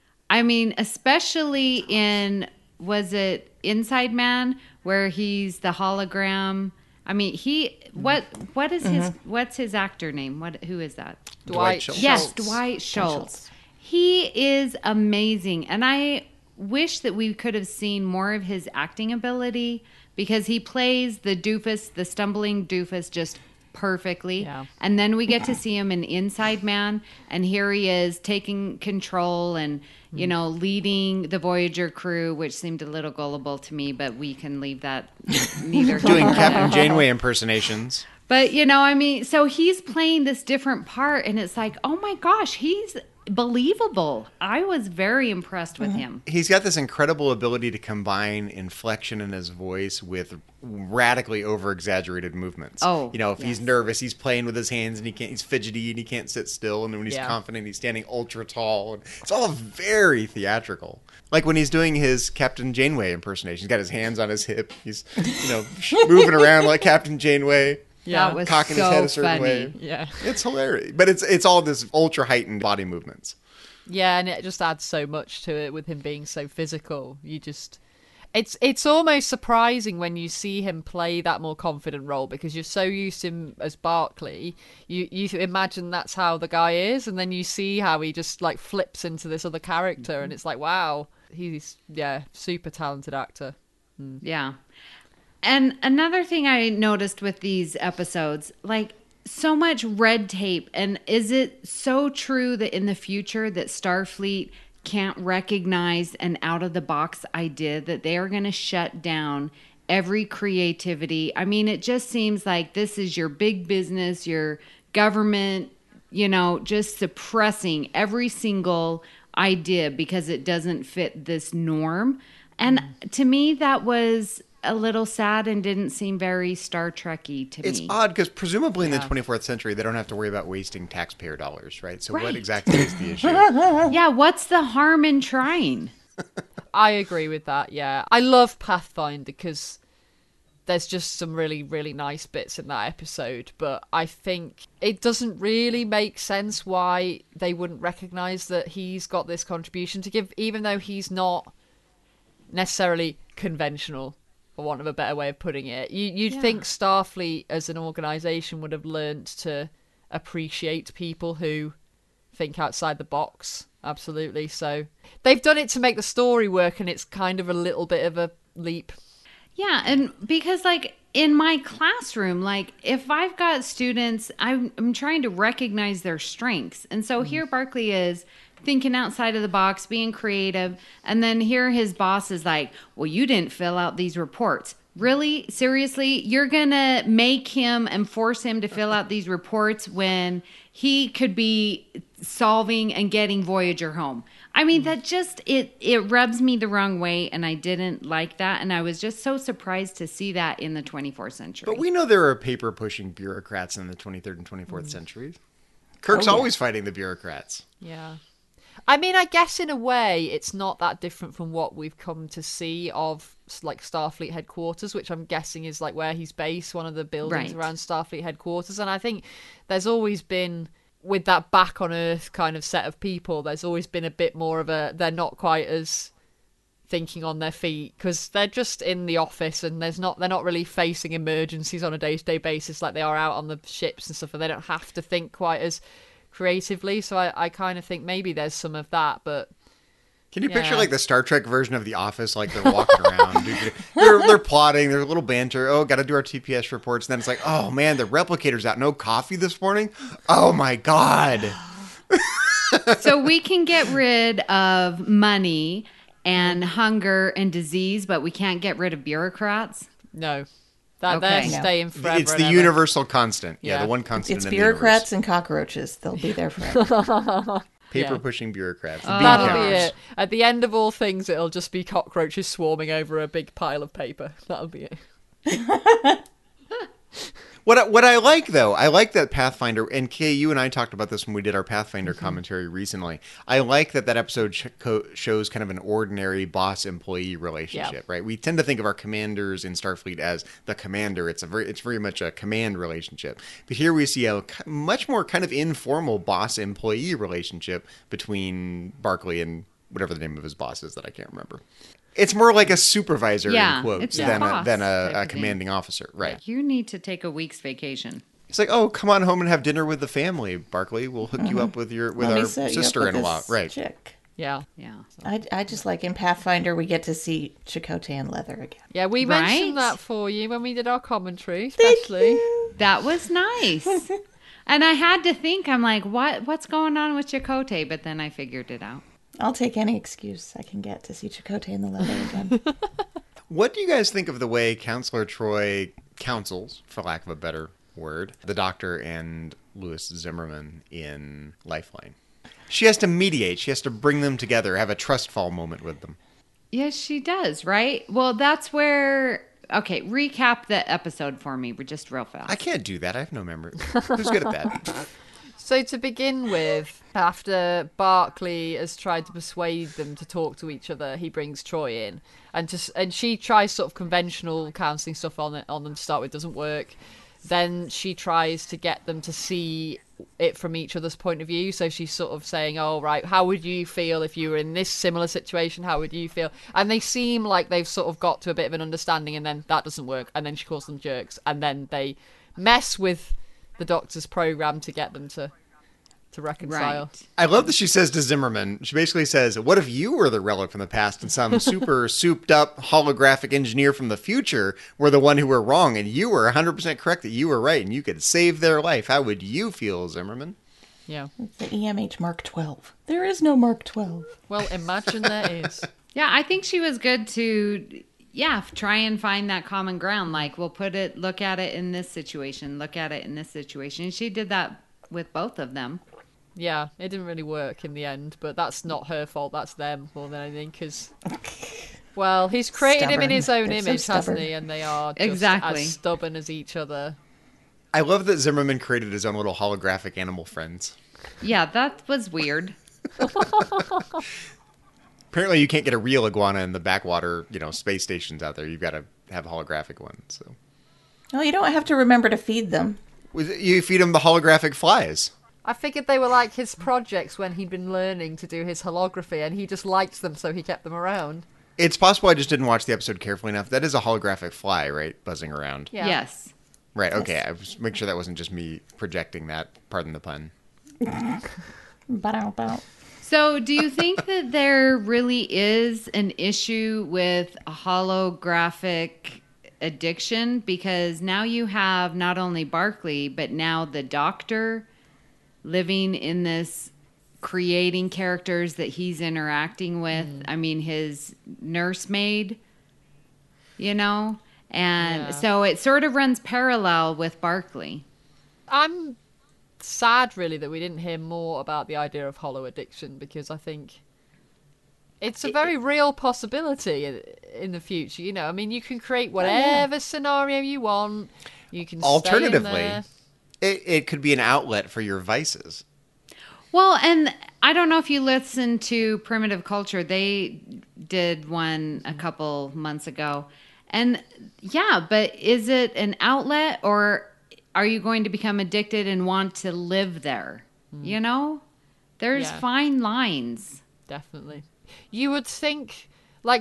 I mean, especially in, was it Inside Man, where he's the hologram? I mean, he, what, what is his, what's his actor name? What, who is that? Dwight, Schultz. Yes, Schultz. Dwight Schultz. He is amazing. And I wish that we could have seen more of his acting ability because he plays the doofus, the stumbling doofus, just perfectly. Yeah. And then we get to see him in Inside Man, and here he is taking control and, you know, leading the Voyager crew, which seemed a little gullible to me, but we can leave that neither here Doing nor Captain there. Janeway impersonations. But, you know, I mean, so he's playing this different part, and it's like, oh my gosh, he's believable. I was very impressed with him. He's got this incredible ability to combine inflection in his voice with radically over-exaggerated movements. Oh, you know, if he's yes. nervous, he's playing with his hands and he can't. He's fidgety and he can't sit still. And when he's Yeah. confident, he's standing ultra tall. And it's all very theatrical. Like when he's doing his Captain Janeway impersonation, he's got his hands on his hip. He's, you know, moving around like Captain Janeway. Yeah. That was Cocking so his head a certain funny. way. Yeah. It's hilarious, but it's it's all this ultra heightened body movements. Yeah, and it just adds so much to it with him being so physical. You just it's it's almost surprising when you see him play that more confident role because you're so used to him as Barkley. You you imagine that's how the guy is, and then you see how he just like flips into this other character, and it's like, wow, he's yeah, super talented actor. Yeah. And another thing I noticed with these episodes, like so much red tape. And is it so true that in the future that Starfleet can't recognize an out of the box idea, that they are going to shut down every creativity? I mean, it just seems like this is your big business, your government, you know, just suppressing every single idea because it doesn't fit this norm. And to me, that was a little sad and didn't seem very Star Trek-y to It's me. odd because presumably in the Yeah. twenty-fourth century they don't have to worry about wasting taxpayer dollars, right? So what Right. exactly is the issue? Yeah, what's the harm in trying? I agree with that, yeah. I love Pathfinder because there's just some really, really nice bits in that episode, but I think it doesn't really make sense why they wouldn't recognise that he's got this contribution to give, even though he's not necessarily conventional, for want of a better way of putting it. You, you'd Yeah. think Starfleet as an organisation would have learnt to appreciate people who think outside the box. Absolutely. So they've done it to make the story work, and it's kind of a little bit of a leap. Yeah, and because like in my classroom, like if I've got students, I'm, I'm trying to recognize their strengths. And so here Barkley is thinking outside of the box, being creative. And then here his boss is like, well, you didn't fill out these reports. Really? Seriously? You're going to make him and force him to fill out these reports when he could be solving and getting Voyager home. I mean, that just, it, it rubs me the wrong way, and I didn't like that. And I was just so surprised to see that in the twenty-fourth century. But we know there are paper-pushing bureaucrats in the twenty-third and twenty-fourth Mm. centuries. Kirk's Oh, yeah. always fighting the bureaucrats. Yeah. I mean, I guess in a way, it's not that different from what we've come to see of like Starfleet headquarters, which I'm guessing is like where he's based, one of the buildings Right. around Starfleet headquarters. And I think there's always been, with that back on Earth kind of set of people, there's always been a bit more of a, they're not quite as thinking on their feet because they're just in the office and there's not, they're not really facing emergencies on a day-to-day basis like they are out on the ships and stuff, and they don't have to think quite as creatively. So I, I kind of think maybe there's some of that, but Can you Yeah. picture like the Star Trek version of The Office? Like they're walking around, they're they're plotting, there's a little banter. Oh, got to do our T P S reports. And then it's like, oh man, the replicator's out. No coffee this morning. Oh my god. So we can get rid of money and hunger and disease, but we can't get rid of bureaucrats. no, that Okay. they're No. staying forever. It's and the ever. universal constant. Yeah, Yeah. the one constant. It's in the bureaucrats universe. and cockroaches. They'll be there forever. Paper Yeah. pushing bureaucrats. The Oh. bean That'll be counters. it. At the end of all things, it'll just be cockroaches swarming over a big pile of paper. That'll be it. What I, what I like though, I like that Pathfinder, and Kay, you and I talked about this when we did our Pathfinder Mm-hmm. commentary recently. I like that that episode sh- co- shows kind of an ordinary boss-employee relationship, Yeah. right? We tend to think of our commanders in Starfleet as the commander. It's a very, it's very much a command relationship. But here we see a k- much more kind of informal boss-employee relationship between Barclay and whatever the name of his boss is that I can't remember. It's more like a supervisor Yeah, in quotes it's a than a, boss than type a, a of thing. commanding officer, right? You need to take a week's vacation. It's like, oh, come on home and have dinner with the family, Barclay. We'll hook you up with your with Let me our set you up with sister-in-law, this right? Chick. Yeah. Yeah. I, I just like in Pathfinder we get to see Chakotay and Leather again. Yeah, we Right? mentioned that for you when we did our commentary, especially. That was nice. And I had to think, I'm like, what what's going on with Chakotay? But then I figured it out. I'll take any excuse I can get to see Chakotay and the Leather again. What do you guys think of the way Counselor Troy counsels, for lack of a better word, the Doctor and Lewis Zimmerman in Lifeline? She has to mediate. She has to bring them together, have a trust fall moment with them. Yes, she does, right? Well, that's where... Okay, recap the episode for me, but just real fast. I can't do that. I have no memory. Who's good at that? So to begin with, after Barclay has tried to persuade them to talk to each other, he brings Troy in, and just and she tries sort of conventional counselling stuff on it on them to start with, doesn't work. Then she tries to get them to see it from each other's point of view. So she's sort of saying, "Oh, right, how would you feel if you were in this similar situation? How would you feel?" And they seem like they've sort of got to a bit of an understanding, and then that doesn't work, and then she calls them jerks, and then they mess with the Doctor's program to get them to. to reconcile. Right. I love that she says to Zimmerman, she basically says, what if you were the relic from the past and some super souped up holographic engineer from the future were the one who were wrong and you were one hundred percent correct that you were right and you could save their life? How would you feel, Zimmerman? Yeah. It's the E M H Mark twelve. There is no Mark twelve. Well, imagine there is. Yeah, I think she was good to, yeah, try and find that common ground. Like, we'll put it, look at it in this situation, look at it in this situation. She did that with both of them. Yeah, it didn't really work in the end, but that's not her fault. That's them more than anything. Because, well, he's created him in Stubborn. his own They're so image, hasn't stubborn. he? And they are just Exactly. as stubborn as each other. I love that Zimmerman created his own little holographic animal friends. Yeah, that was weird. Apparently you can't get a real iguana in the backwater, you know, space stations out there. You've got to have holographic ones. So No, you don't have to remember to feed them. you feed them the holographic flies. I figured they were like his projects when he'd been learning to do his holography, and he just liked them, so he kept them around. It's possible I just didn't watch the episode carefully enough. That is a holographic fly, right? Buzzing around. Yeah. Yes. Right, okay. I was make sure that wasn't just me projecting that. Pardon the pun. Ba-dow-bow. So, do you think that there really is an issue with holographic addiction? Because now you have not only Barclay, but now the Doctor living in this, creating characters that he's interacting with. I mean, his nursemaid, you know? And Yeah. so it sort of runs parallel with Barclay. I'm sad, really, that we didn't hear more about the idea of holo addiction, because I think it's a very real possibility in, in the future. You know, I mean, you can create whatever scenario you want. You can stay in Alternatively, there. it, it could be an outlet for your vices. Well, and I don't know if you listened to Primitive Culture. They did one a couple months ago. And yeah, but is it an outlet, or are you going to become addicted and want to live there? You know? There's Yeah. fine lines. Definitely. You would think, like with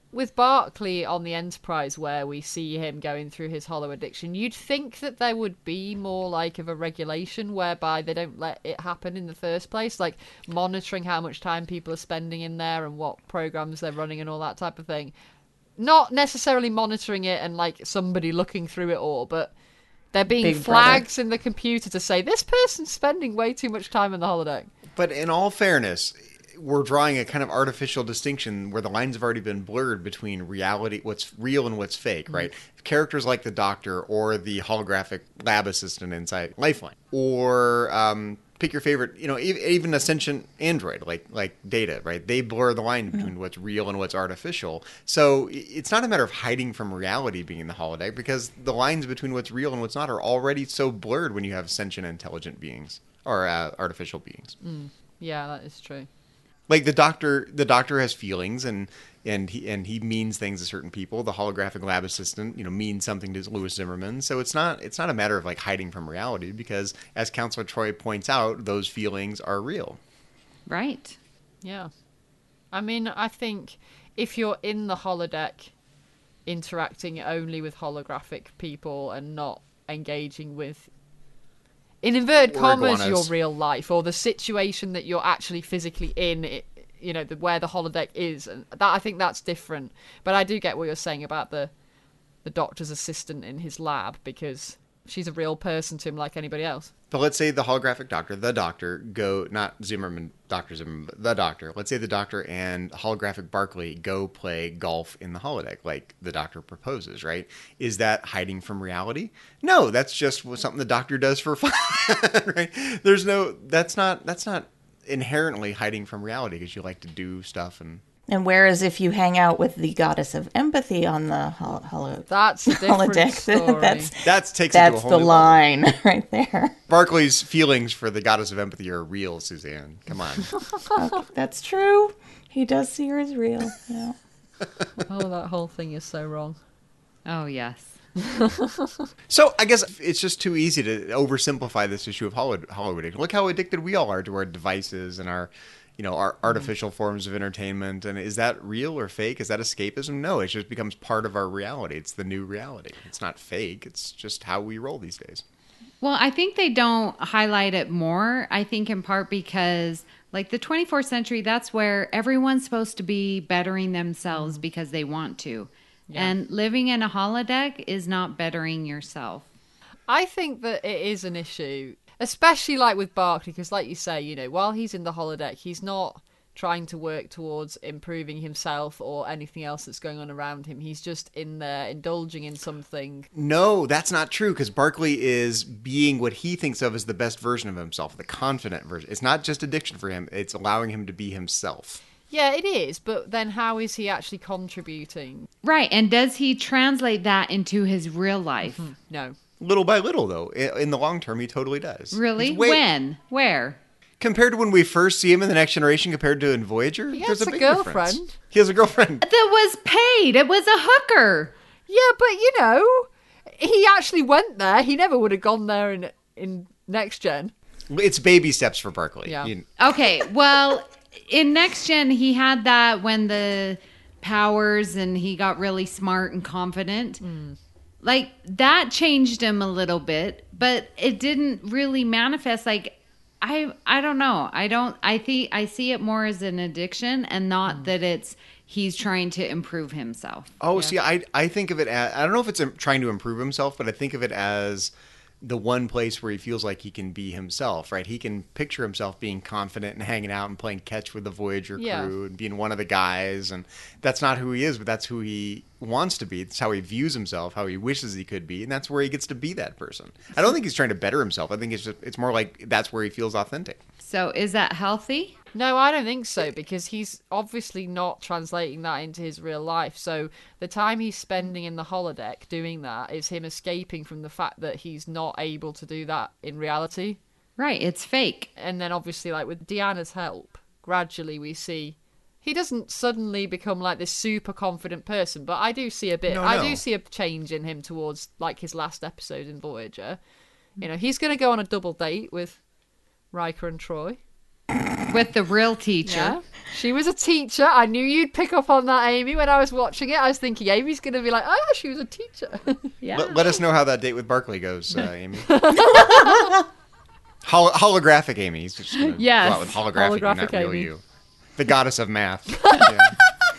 with Barclay on the Enterprise, where we see him going through his hollow addiction, you'd think that there would be more like of a regulation whereby they don't let it happen in the first place, like monitoring how much time people are spending in there and what programs they're running and all that type of thing. Not necessarily monitoring it and like somebody looking through it all, but there being Big flags brother. in the computer to say this person's spending way too much time in the holodeck. But in all fairness, we're drawing a kind of artificial distinction where the lines have already been blurred between reality, what's real and what's fake, right? Characters like the Doctor or the holographic lab assistant inside Lifeline, or um, pick your favorite, you know, e- even a sentient android like like Data, right? They blur the line between what's real and what's artificial. So i- it's not a matter of hiding from reality being in the holodeck, because the lines between what's real and what's not are already so blurred when you have sentient, intelligent beings or uh, artificial beings. Yeah, that is true. Like the doctor, the doctor has feelings, and and he and he means things to certain people. The holographic lab assistant, you know, means something to Louis Zimmerman. So it's not it's not a matter of like hiding from reality, because as Counselor Troy points out, those feelings are real. Right. Yeah. I mean, I think if you're in the holodeck interacting only with holographic people and not engaging with, in inverted Or commas, iguanas. your real life or the situation that you're actually physically in, it, you know, the, where the holodeck is, and that, I think that's different. But I do get what you're saying about the the doctor's assistant in his lab, because she's a real person to him like anybody else. But let's say the holographic doctor, the doctor, go, not Zimmerman, Doctor Zimmerman, but the doctor. Let's say the doctor and holographic Barclay go play golf in the holodeck, like the doctor proposes, right? Is that hiding from reality? No, that's just something the doctor does for fun, right? There's no, that's not, that's not inherently hiding from reality, because you like to do stuff. And And whereas if you hang out with the goddess of empathy on the hol- holo- That's a different holodeck, story. that's that takes it to a that's whole the new level. line right there. Barclay's feelings for the goddess of empathy are real, Suzanne. Come on. That's true. He does see her as real. Yeah. Oh, that whole thing is so wrong. Oh, yes. So I guess it's just too easy to oversimplify this issue of holo, holo addiction. Look how addicted we all are to our devices and our, you know, our artificial forms of entertainment. And is that real or fake? Is that escapism? No, it just becomes part of our reality. It's the new reality. It's not fake. It's just how we roll these days. Well, I think they don't highlight it more. I think in part because, like, the twenty-fourth century, that's where everyone's supposed to be bettering themselves because they want to. And living in a holodeck is not bettering yourself. I think that it is an issue, especially like with Barclay, because like you say, you know, while he's in the holodeck, he's not trying to work towards improving himself or anything else that's going on around him. He's just in there indulging in something. No, that's not true, because Barclay is being what he thinks of as the best version of himself, the confident version. It's not just addiction for him. It's allowing him to be himself. Yeah, it is, but then how is he actually contributing? Right. And does he translate that into his real life? No. Little by little, though. I- In the long term, he totally does. Really? He's way- When? Where? Compared to when we first see him in The Next Generation compared to in Voyager, He there's has a a big girlfriend. difference. He has a girlfriend. That was paid. It was a hooker. Yeah, but you know, he actually went there. He never would have gone there in in Next Gen. It's baby steps for Barclay. Yeah. You- Okay, well, in Next Gen, he had that when the powers and he got really smart and confident. Like, that changed him a little bit, but it didn't really manifest. Like, I I don't know. I don't, I think, I see it more as an addiction and not that it's, he's trying to improve himself. Oh, see, I I think of it as, I don't know if it's um, trying to improve himself, but I think of it as the one place where he feels like he can be himself, right? He can picture himself being confident and hanging out and playing catch with the Voyager Yeah. crew and being one of the guys. And that's not who he is, but that's who he wants to be. It's how he views himself, how he wishes he could be. And that's where he gets to be that person. I don't think he's trying to better himself. I think it's just, it's more like that's where he feels authentic. So is that healthy? No, I don't think so, because he's obviously not translating that into his real life. So the time he's spending in the holodeck doing that is him escaping from the fact that he's not able to do that in reality. Right, it's fake. And then obviously, like with Deanna's help, gradually we see he doesn't suddenly become like this super confident person, but I do see a bit, No, I no. do see a change in him towards like his last episode in Voyager. You know, he's going to go on a double date with Riker and Troy. with the real teacher. Yeah. She was a teacher. I knew you'd pick up on that, Amy, when I was watching it. I was thinking Amy's going to be like, oh, she was a teacher. Yeah. Let, let us know how that date with Barkley goes, uh, Amy. Hol- holographic Amy. He's just going to Yes. go out with holographic, Holographic not real Amy. you. The goddess of math. Yeah.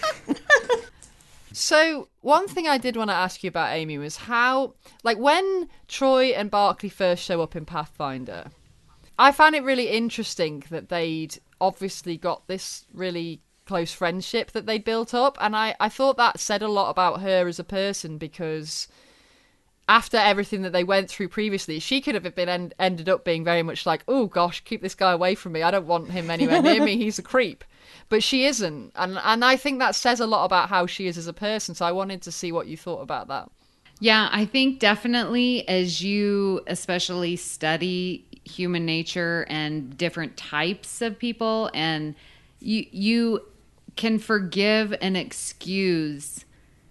So one thing I did want to ask you about, Amy, was how, like, when Troy and Barkley first show up in Pathfinder, I found it really interesting that they'd obviously got this really close friendship that they built up, and I, I thought that said a lot about her as a person, because after everything that they went through previously, she could have been en- ended up being very much like, oh gosh, keep this guy away from me, I don't want him anywhere near me, he's a creep. But she isn't, and and I think that says a lot about how she is as a person, so I wanted to see what you thought about that. Yeah, I think definitely as you especially study human nature and different types of people, and you you can forgive and excuse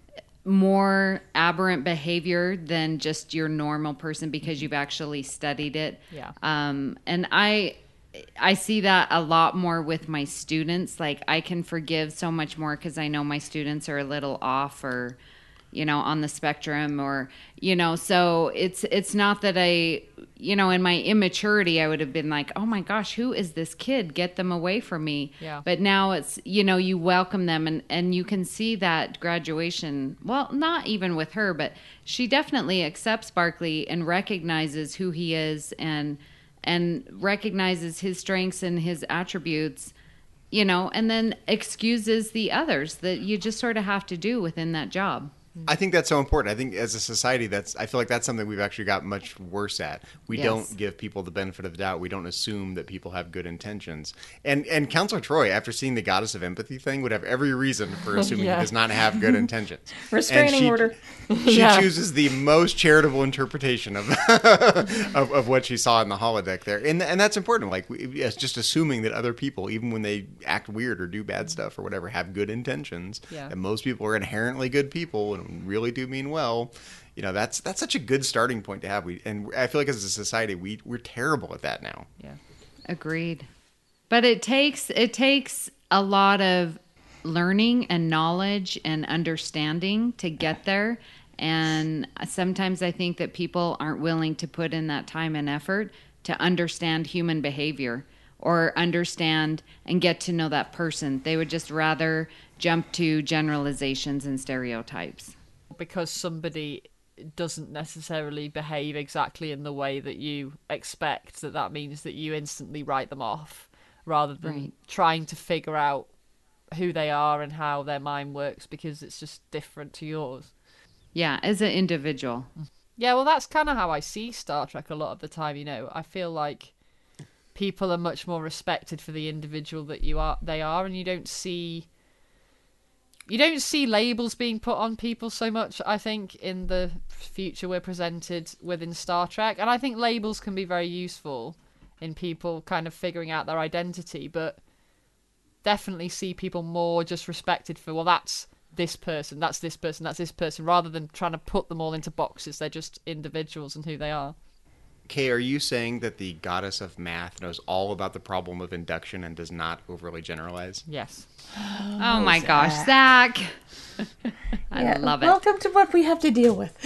more aberrant behavior than just your normal person because you've actually studied it. Yeah. Um, and I I see that a lot more with my students. Like, I can forgive so much more because I know my students are a little off or, you know, on the spectrum, or, you know, so it's it's not that I, you know, in my immaturity, I would have been like, oh my gosh, who is this kid? Get them away from me. Yeah. But now it's, you know, you welcome them, and, and you can see that graduation. Well, not even with her, but she definitely accepts Barkley and recognizes who he is, and and recognizes his strengths and his attributes, you know, and then excuses the others that you just sort of have to do within that job. I think that's so important. I think as a society, that's I feel like that's something we've actually got much worse at. We Yes. don't give people the benefit of the doubt. We don't assume that people have good intentions. And and Counselor Troy, after seeing the Goddess of Empathy thing, would have every reason for assuming Yeah. he does not have good intentions. Restraining And she, order. She Yeah. chooses the most charitable interpretation of, of of what she saw in the holodeck there, and and that's important. Like, we, it's just assuming that other people, even when they act weird or do bad stuff or whatever, have good intentions. Yeah. And most people are inherently good people and really do mean well. You know, that's that's such a good starting point to have. We and I feel like as a society, we we're terrible at that now. Yeah. Agreed. But it takes it takes a lot of learning and knowledge and understanding to get there. And sometimes I think that people aren't willing to put in that time and effort to understand human behavior or understand and get to know that person. They would just rather jump to generalizations and stereotypes. Because somebody doesn't necessarily behave exactly in the way that you expect, that that means that you instantly write them off, rather than Right. trying to figure out who they are and how their mind works, because it's just different to yours. Yeah, as an individual. Yeah, well, that's kind of how I see Star Trek a lot of the time. You know, I feel like people are much more respected for the individual that you are. They are, and you don't see. You don't see labels being put on people so much, I think, in the future we're presented within Star Trek. And I think labels can be very useful in people kind of figuring out their identity, but definitely see people more just respected for, well, that's this person, that's this person, that's this person, rather than trying to put them all into boxes. They're just individuals and who they are. Kay, are you saying that the Goddess of Math knows all about the problem of induction and does not overly generalize? Yes. Oh, my gosh, Zach. I Yeah, love it. Welcome to what we have to deal with.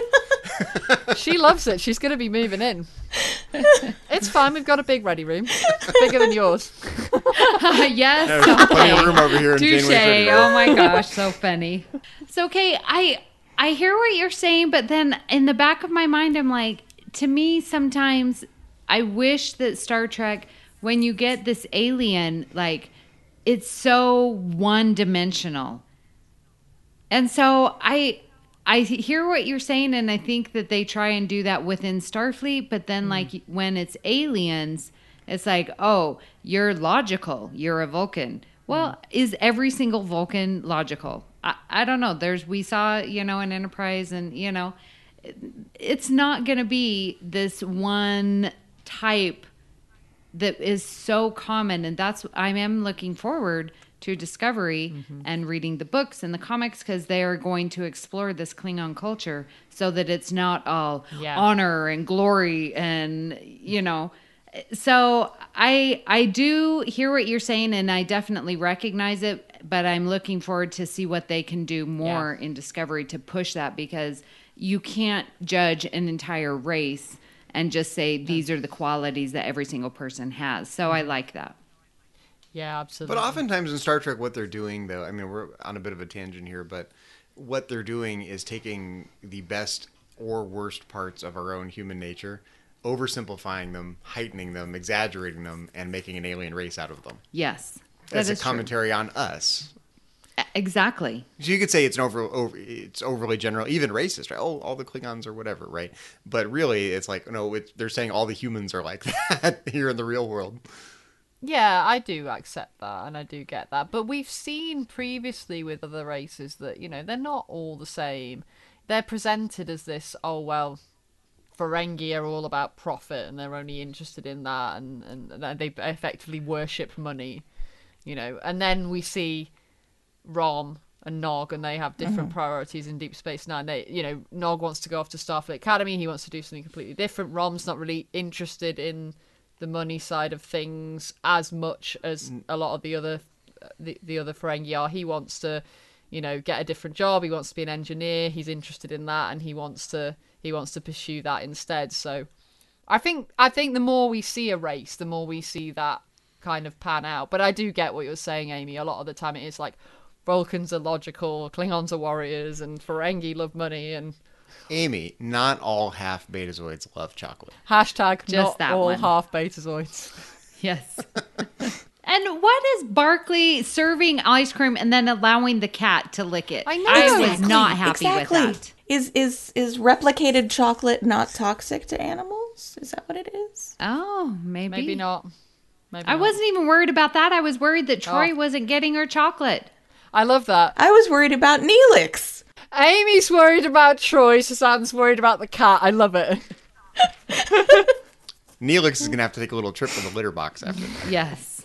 She loves it. She's going to be moving in. It's fine. We've got a big ready room. Bigger than yours. Yes. There's plenty of room over here in Touche. Janeway's ready room. Oh my gosh, so funny. So okay, I I hear what you're saying, but then in the back of my mind, I'm like, to me, sometimes I wish that Star Trek, when you get this alien, like, it's so one dimensional. And so I I hear what you're saying, and I think that they try and do that within Starfleet, but then like when it's aliens, it's like, oh, you're logical. You're a Vulcan. Well, is every single Vulcan logical? I, I don't know. There's we saw, you know, an Enterprise, and, you know, it, it's not going to be this one type that is so common. And that's, I am looking forward to Discovery mm-hmm. and reading the books and the comics, because they are going to explore this Klingon culture so that it's not all Yeah. honor and glory and, you know, so I I do hear what you're saying, and I definitely recognize it. But I'm looking forward to see what they can do more yeah. in Discovery to push that, because you can't judge an entire race and just say these are the qualities that every single person has. So I like that. Yeah, absolutely. But oftentimes in Star Trek, what they're doing, though, I mean, we're on a bit of a tangent here, but what they're doing is taking the best or worst parts of our own human nature, oversimplifying them, heightening them, exaggerating them, and making an alien race out of them. Yes. As a commentary true. on us. Exactly. So you could say it's an over, over it's overly general, even racist, right? Oh, all the Klingons or whatever, right? But really, it's like, no, it's, they're saying all the humans are like that here in the real world. Yeah, I do accept that, and I do get that. But we've seen previously with other races that, you know, they're not all the same. They're presented as this, oh, well, Ferengi are all about profit, and they're only interested in that, and, and they effectively worship money, you know. And then we see Rom and Nog, and they have different mm-hmm. priorities in Deep Space Nine. They, you know, Nog wants to go off to Starfleet Academy. He wants to do something completely different. Rom's not really interested in the money side of things as much as a lot of the other the, the other Ferengi are. He wants to, you know, get a different job. He wants to be an engineer. He's interested in that, and he wants to he wants to pursue that instead. So I think I think the more we see a race, the more we see that kind of pan out. But I do get what you're saying, Amy. A lot of the time it is like Vulcans are logical, Klingons are warriors, and Ferengi love money. And Amy, not all half Betazoids love chocolate. Hashtag just not that all one. half Betazoids. Yes. And what is Barclay serving ice cream and then allowing the cat to lick it? I know. I Exactly. was not happy exactly. with that. Is is is replicated chocolate not toxic to animals? Is that what it is? Oh, maybe. Maybe not. Maybe I not. wasn't even worried about that. I was worried that Troy Oh. wasn't getting her chocolate. I love that. I was worried about Neelix. Amy's worried about Troy, Susanne's worried about the cat. I love it. Neelix is going to have to take a little trip to the litter box after that. Yes.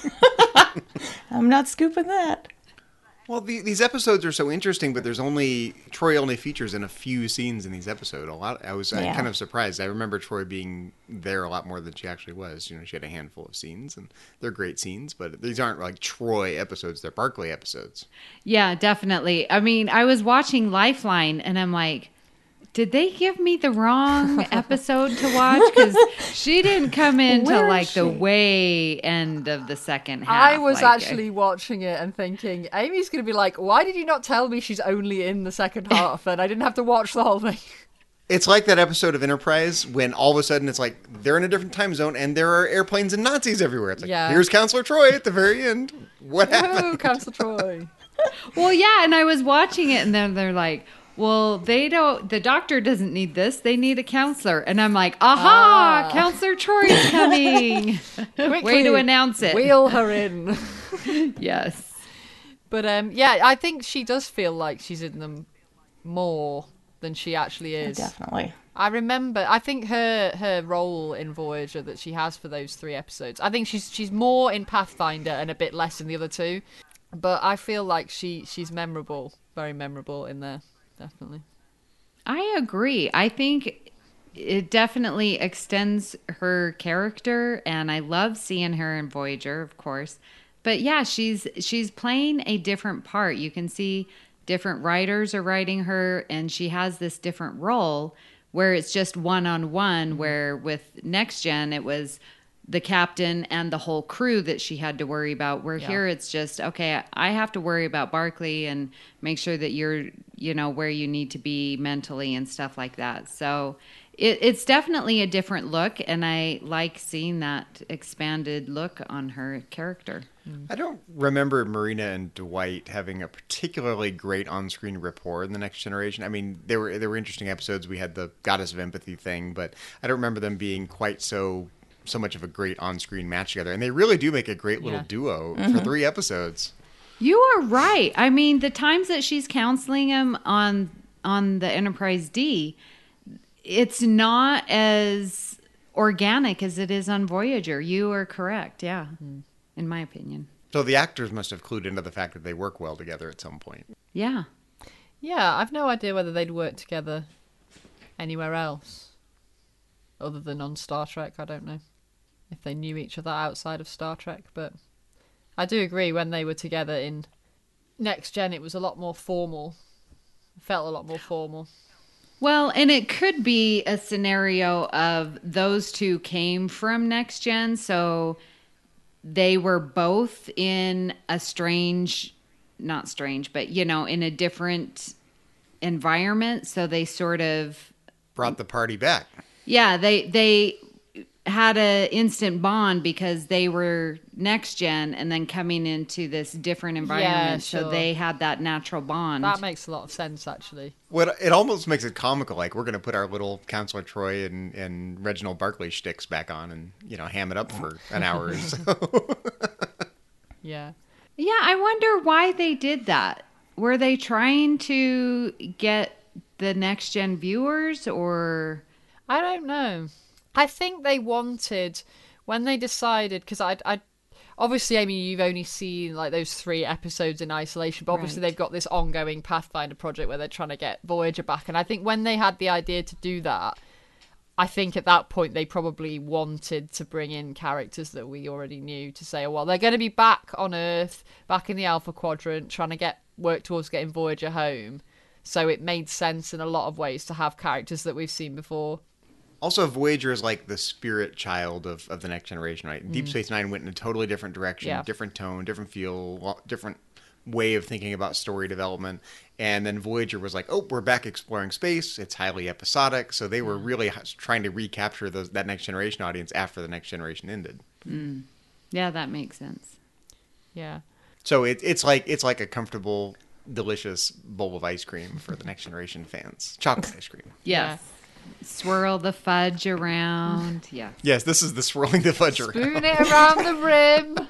I'm not scooping that. Well, the, these episodes are so interesting, but there's only Troy only features in a few scenes in these episodes. A lot. I was Yeah. uh, kind of surprised. I remember Troy being there a lot more than she actually was. You know, she had a handful of scenes, and they're great scenes, but these aren't like Troy episodes. They're Barclay episodes. Yeah, definitely. I mean, I was watching Lifeline and I'm like, did they give me the wrong episode to watch? Because she didn't come in Where till is like the she? way end of the second half. I was like, actually watching it and thinking, Amy's going to be like, why did you not tell me she's only in the second half? And I didn't have to watch the whole thing. It's like that episode of Enterprise when all of a sudden it's like they're in a different time zone and there are airplanes and Nazis everywhere. It's like, Yeah. here's Counselor Troy at the very end. What Whoa, happened? Counselor Troy. Well, yeah, and I was watching it, and then they're like, well, they don't, the doctor doesn't need this. They need a counselor. And I'm like, aha, Ah. Counselor Troy's coming. Way Quickly to announce it. Wheel her in. Yes. But um, yeah, I think she does feel like she's in them more than she actually is. Definitely. I remember, I think her her role in Voyager that she has for those three episodes, I think she's she's more in Pathfinder and a bit less in the other two. But I feel like she, she's memorable, very memorable in there, definitely. I agree. I think it definitely extends her character, and I love seeing her in Voyager, of course. But yeah, she's she's playing a different part. You can see different writers are writing her, and she has this different role where it's just one-on-one, where with Next Gen, it was the captain and the whole crew that she had to worry about. Where Yeah. here it's just, okay, I have to worry about Barclay and make sure that you're, you know, where you need to be mentally and stuff like that. So it, it's definitely a different look, and I like seeing that expanded look on her character. I don't remember Marina and Dwight having a particularly great on-screen rapport in The Next Generation. I mean, there were there were interesting episodes. We had the Goddess of Empathy thing, but I don't remember them being quite so so much of a great on-screen match together. And they really do make a great little Yeah. duo Mm-hmm. for three episodes. You are right. I mean, the times that she's counseling him on on the Enterprise D, it's not as organic as it is on Voyager. You are correct. Yeah, in my opinion. So the actors must have clued into the fact that they work well together at some point. Yeah. Yeah, I've no idea whether they'd work together anywhere else. Other than on Star Trek, I don't know. if they knew each other outside of Star Trek. But I do agree, when they were together in Next Gen, it was a lot more formal. It felt a lot more formal. Well, and it could be a scenario of those two came from Next Gen, so they were both in a strange, not strange, but, you know, in a different environment. So they sort of Brought the party back. Yeah, they they had a instant bond because they were Next Gen and then coming into this different environment. Yeah, sure. So they had that natural bond. That makes a lot of sense, actually. What it almost makes it comical. Like, we're going to put our little Counselor Troy and, and Reginald Barclay shticks back on and, you know, ham it up for an hour or so. Yeah. Yeah, I wonder why they did that. Were they trying to get the Next Gen viewers, or... I don't know. I think they wanted, when they decided, because I, I, obviously, Amy, you've only seen like those three episodes in isolation, but obviously Right. they've got this ongoing Pathfinder project where they're trying to get Voyager back. And I think when they had the idea to do that, I think at that point they probably wanted to bring in characters that we already knew to say, oh, well, they're going to be back on Earth, back in the Alpha Quadrant, trying to get work towards getting Voyager home. So it made sense in a lot of ways to have characters that we've seen before. Also, Voyager is like the spirit child of, of the Next Generation, right? Deep Space Nine went in a totally different direction, Yeah. different tone, different feel, lo- different way of thinking about story development. And then Voyager was like, oh, we're back exploring space. It's highly episodic. So they were really h- trying to recapture those, that Next Generation audience after the Next Generation ended. Mm. Yeah, that makes sense. Yeah. So it, it's like it's like a comfortable, delicious bowl of ice cream for the Next Generation fans. Chocolate ice cream. Yes. Swirl the fudge around. Yeah. Yes, this is the swirling the fudge around. Spoon it around the rim.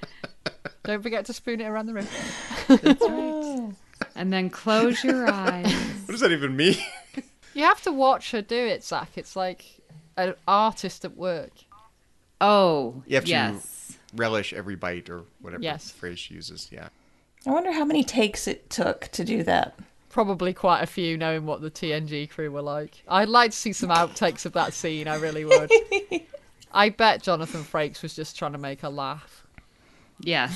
Don't forget to spoon it around the rim. That's right. And then close your eyes. What does that even mean? You have to watch her do it, Zach. It's like an artist at work. Oh, You have to yes. relish every bite or whatever Yes. phrase she uses. Yeah. I wonder how many takes it took to do that. Probably quite a few, knowing what the T N G crew were like. I'd like to see some outtakes of that scene. I really would. I bet Jonathan Frakes was just trying to make her laugh. Yes.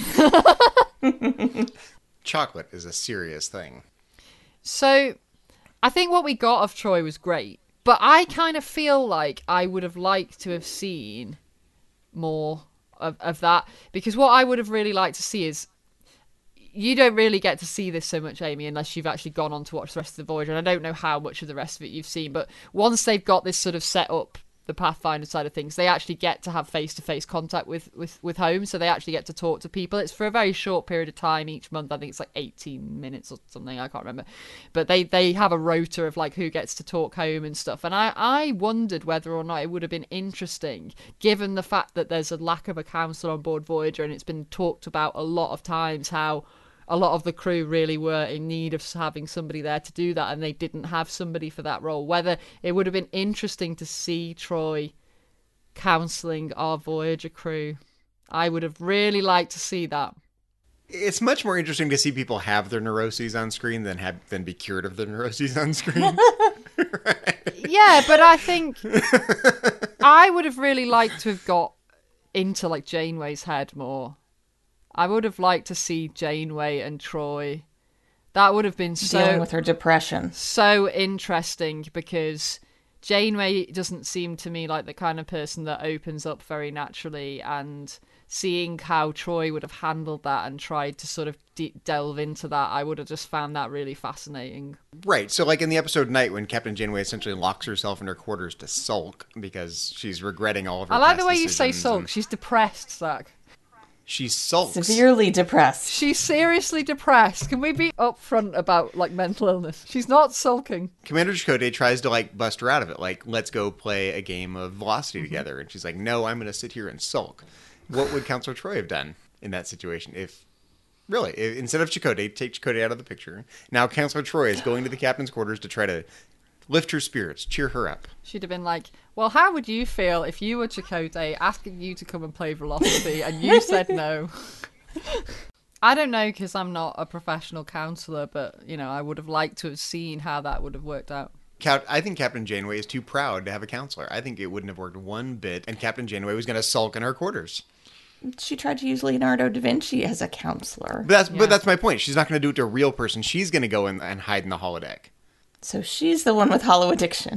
Chocolate is a serious thing. So, I think what we got of Troy was great, but I kind of feel like I would have liked to have seen more of, of that, because what I would have really liked to see is, you don't really get to see this so much, Amy, unless you've actually gone on to watch the rest of the Voyager, and I don't know how much of the rest of it you've seen, but once they've got this sort of set up, the Pathfinder side of things, they actually get to have face-to-face contact with, with, with home, so they actually get to talk to people. It's for a very short period of time each month. I think it's like eighteen minutes or something, I can't remember. But they, they have a rota of like who gets to talk home and stuff. And I, I wondered whether or not it would have been interesting, given the fact that there's a lack of a council on board Voyager, and it's been talked about a lot of times how a lot of the crew really were in need of having somebody there to do that, and they didn't have somebody for that role. Whether it would have been interesting to see Troy counselling our Voyager crew. I would have really liked to see that. It's much more interesting to see people have their neuroses on screen than have than be cured of their neuroses on screen. Yeah, but I think I would have really liked to have got into like Janeway's head more. I would have liked to see Janeway and Troy. That would have been so Dealing with her depression. so interesting, because Janeway doesn't seem to me like the kind of person that opens up very naturally, and seeing how Troy would have handled that and tried to sort of de- delve into that, I would have just found that really fascinating. Right. So, like in the episode Night, when Captain Janeway essentially locks herself in her quarters to sulk because she's regretting all of her I like past the way you say decisions, sulk. and She's depressed, Zach. She sulks. Severely depressed. She's seriously depressed. Can we be upfront about like mental illness? She's not sulking. Commander Chakotay tries to like bust her out of it. Like, let's go play a game of Velocity Mm-hmm. together. And she's like, no, I'm going to sit here and sulk. What would Counselor Troy have done in that situation? If really, if, instead of Chakotay, take Chakotay out of the picture. Now Counselor Troy is going to the captain's quarters to try to lift her spirits, cheer her up. She'd have been like, well, how would you feel if you were Chakotay asking you to come and play Velocity and you said no? I don't know, because I'm not a professional counsellor, but, you know, I would have liked to have seen how that would have worked out. Cap- I think Captain Janeway is too proud to have a counselor. I think it wouldn't have worked one bit, and Captain Janeway was going to sulk in her quarters. She tried to use Leonardo da Vinci as a counselor. But that's Yeah. but that's my point. She's not going to do it to a real person. She's going to go in and hide in the holodeck. So she's the one with hollow addiction.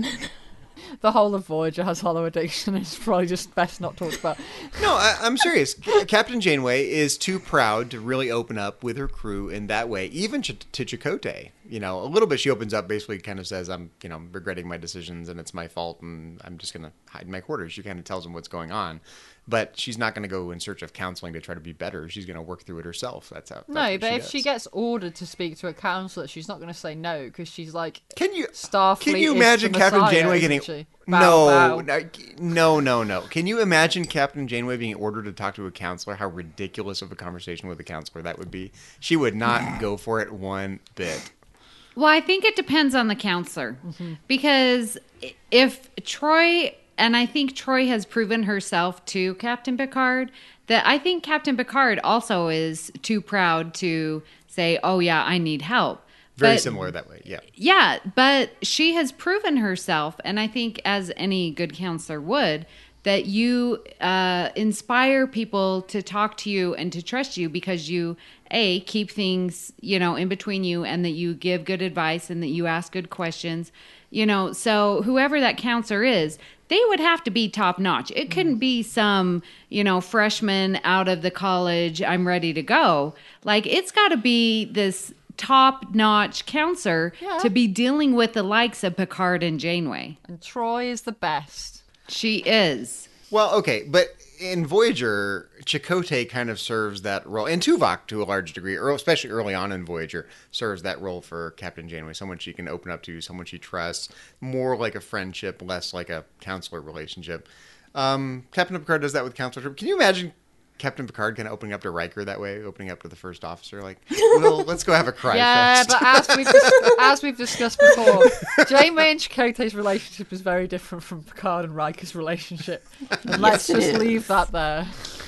The whole of Voyager has hollow addiction. It's probably just best not talked about. No, I, I'm serious. Captain Janeway is too proud to really open up with her crew in that way, even Ch- to Chakotay. You know, a little bit she opens up, basically kind of says, I'm, you know, regretting my decisions and it's my fault and I'm just going to hide in my quarters. She kind of tells him what's going on. But she's not going to go in search of counseling to try to be better. She's going to work through it herself. That's how. That's No, what but she if does. she gets ordered to speak to a counselor, she's not going to say no because she's like, Can you Starfleet Can you is imagine the Captain Messiah, Janeway isn't getting she? Bow, no, bow. no, no, no, no? Can you imagine Captain Janeway being ordered to talk to a counselor? How ridiculous of a conversation with a counselor that would be. She would not go for it one bit. Well, I think it depends on the counselor. Because if Troy, and I think Troy has proven herself to Captain Picard, that I think Captain Picard also is too proud to say, oh, yeah, I need help. Very But- similar that way. Yeah. Yeah, but she has proven herself, and I think as any good counselor would, that you uh, inspire people to talk to you and to trust you because you, A, keep things, you know, in between you and that you give good advice and that you ask good questions, you know. So whoever that counselor is, they would have to be top notch. It couldn't be some, you know, freshman out of the college, I'm ready to go. Like, it's got to be this top-notch counselor Yeah. to be dealing with the likes of Picard and Janeway. And Troy is the best. She is. Well, okay, but in Voyager, Chakotay kind of serves that role, and Tuvok to a large degree, or especially early on in Voyager, serves that role for Captain Janeway. Someone she can open up to, someone she trusts, more like a friendship, less like a counselor relationship. Um, Captain Picard does that with counselor. Can you imagine Captain Picard kind of opening up to Riker that way, opening up to the first officer, like, well, let's go have a cry Yeah, fest. but as we've, dis- as we've discussed before, Janeway and Chakotay's relationship is very different from Picard and Riker's relationship. And let's Yes, it just is. leave that there.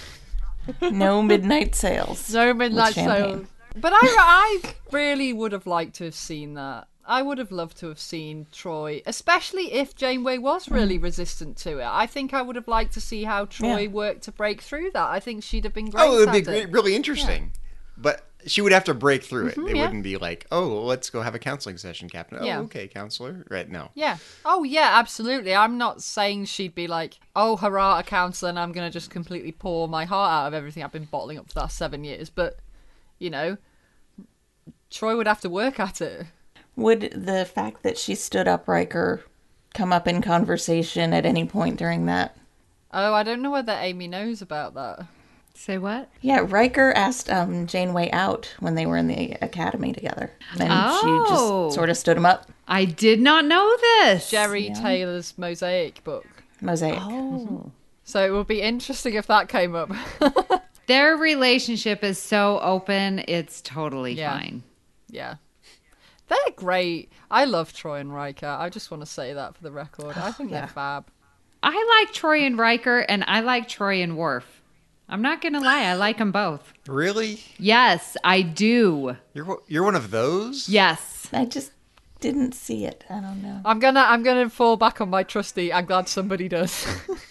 No midnight sails. No midnight with champagne. sail. But I, I really would have liked to have seen that. I would have loved to have seen Troy, especially if Janeway was really resistant to it. I think I would have liked to see how Troy Yeah. worked to break through that. I think she'd have been great Oh, it would at be it. great, really interesting. But she would have to break through it. it yeah. wouldn't be like, oh, well, let's go have a counseling session, Captain. Oh, Yeah. okay, counselor. Right, no. Yeah. Oh, yeah, absolutely. I'm not saying she'd be like, oh, hurrah, a counsellor, and I'm going to just completely pour my heart out of everything I've been bottling up for the last seven years. But, you know, Troy would have to work at it. Would the fact that she stood up Riker come up in conversation at any point during that? Oh, I don't know whether Amy knows about that. Say what? Yeah, Riker asked um, Janeway out when they were in the academy together. And Oh. she just sort of stood him up. I did not know this. Jerry Taylor's Mosaic book. Mosaic. Oh. So it would be interesting if that came up. Their relationship is so open, it's totally Yeah. fine. Yeah. They're great. I love Troy and Riker. I just want to say that for the record. I think Yeah. they're fab. I like Troy and Riker, and I like Troy and Worf. I'm not going to lie, I like them both. Really? Yes, I do. You're one- you're one of those? Yes. I just didn't see it. I don't know. I'm gonna I'm gonna fall back on my trusty. I'm glad somebody does.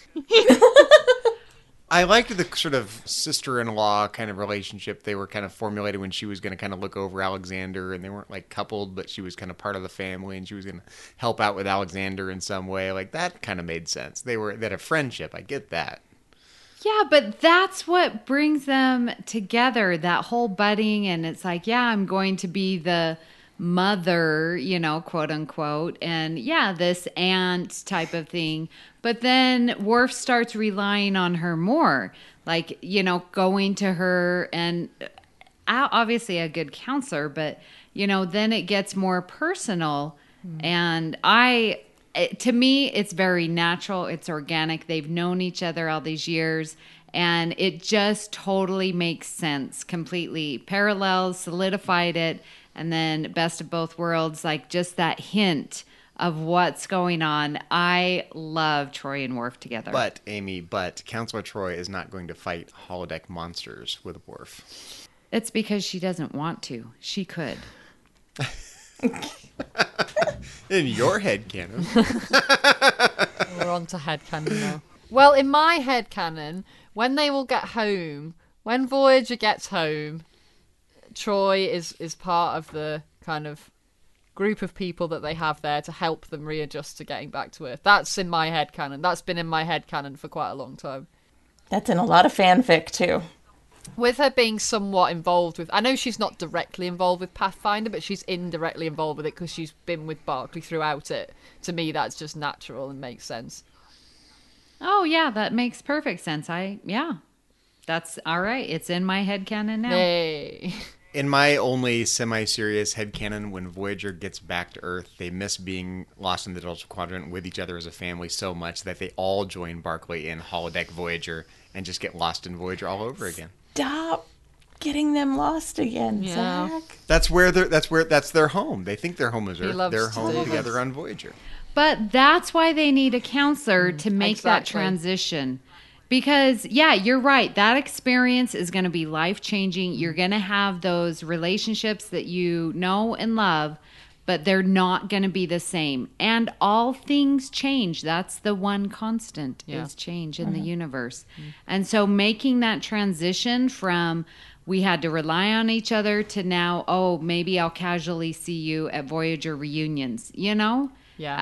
I liked the sort of sister-in-law kind of relationship they were kind of formulating when she was going to kind of look over Alexander, and they weren't like coupled, but she was kind of part of the family, and she was going to help out with Alexander in some way. Like that kind of made sense. They were that a friendship. I get that. Yeah, but that's what brings them together, that whole budding. And it's like, yeah, I'm going to be the mother, you know, quote unquote. And yeah, this aunt type of thing. But then Worf starts relying on her more, like, you know, going to her and uh, obviously a good counselor, but, you know, then it gets more personal. And I, it, to me, it's very natural. It's organic. They've known each other all these years. And it just totally makes sense. Completely parallels, solidified it. And then best of both worlds, like just that hint of what's going on. I love Troy and Worf together. But Amy, but Counselor Troy is not going to fight holodeck monsters with Worf. It's because she doesn't want to. She could. In your headcanon. We're on to headcanon now. Well, in my headcanon, when they will get home, when Voyager gets home, Troy is, is part of the kind of group of people that they have there to help them readjust to getting back to Earth. That's in my headcanon. That's been in my headcanon for quite a long time. That's in a lot of fanfic, too. With her being somewhat involved with... I know she's not directly involved with Pathfinder, but she's indirectly involved with it because she's been with Barclay throughout it. To me, that's just natural and makes sense. Oh, yeah, that makes perfect sense. I, yeah, that's all right. It's in my headcanon now. Hey. In my only semi-serious headcanon, when Voyager gets back to Earth, they miss being lost in the Delta Quadrant with each other as a family so much that they all join Barclay in holodeck Voyager and just get lost in Voyager all over again. Stop getting them lost again, Yeah. Zach. That's where they're. That's where. That's their home. They think their home is He Earth. loves They're to home do together this. on Voyager. But that's why they need a counselor to make that exactly. transition. Because, yeah, you're right. That experience is going to be life-changing. You're going to have those relationships that you know and love, but they're not going to be the same. And all things change. That's the one constant Yeah. is change in the universe. And so making that transition from we had to rely on each other to now, oh, maybe I'll casually see you at Voyager reunions, you know? Yeah.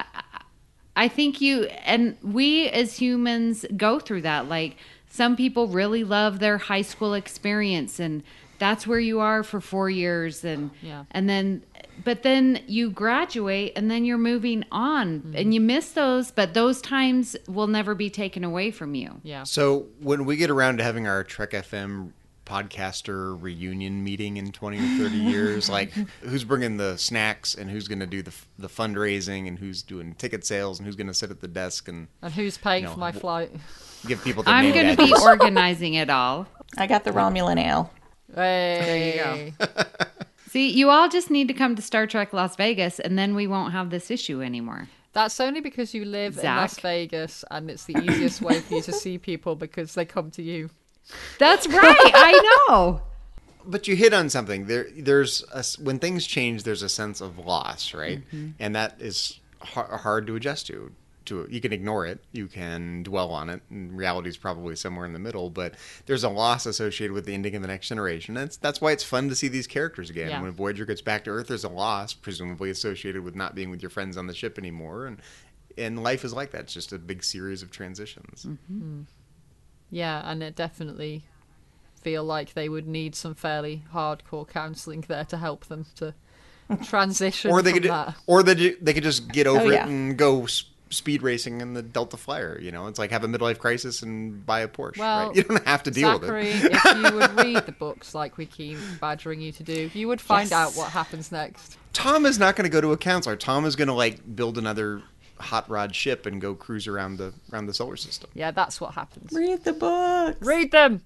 I think you, and we as humans go through that. Like, some people really love their high school experience, and that's where you are for four years. And, Yeah. and then, but then you graduate and then you're moving on and you miss those, but those times will never be taken away from you. Yeah. So when we get around to having our Trek F M podcaster reunion meeting in twenty or thirty years, like who's bringing the snacks and who's going to do the the fundraising and who's doing ticket sales and who's going to sit at the desk and And who's paying You know, for my wh- flight? give people their I'm name going to be badges. organizing it all. I got the Romulan ale. Hey. There you go. See, you all just need to come to Star Trek Las Vegas and then we won't have this issue anymore. That's only because you live in Zach. Las Vegas and it's the easiest way for you to see people because they come to you. That's right. I know. But you hit on something. There, there's a, when things change, there's a sense of loss, right? Mm-hmm. And that is har- hard to adjust to. To you can ignore it, you can dwell on it. And reality is probably somewhere in the middle. But there's a loss associated with the ending of the Next Generation. That's that's why it's fun to see these characters again. Yeah. When Voyager gets back to Earth, there's a loss, presumably associated with not being with your friends on the ship anymore. And and life is like that. It's just a big series of transitions. Mm-hmm. Yeah, and it definitely feel like they would need some fairly hardcore counselling there to help them to transition Or they from could, that. or they ju- they could just get over Oh, yeah. it and go s- speed racing in the Delta Flyer. You know, it's like have a midlife crisis and buy a Porsche. Well, right? You don't have to deal Zachary, with it. if you would read the books like we keep badgering you to do, you would find Yes. out what happens next. Tom is not going to go to a counselor. Tom is going to like build another hot rod ship and go cruise around the around the solar system. Yeah, that's what happens. Read the books. Read them!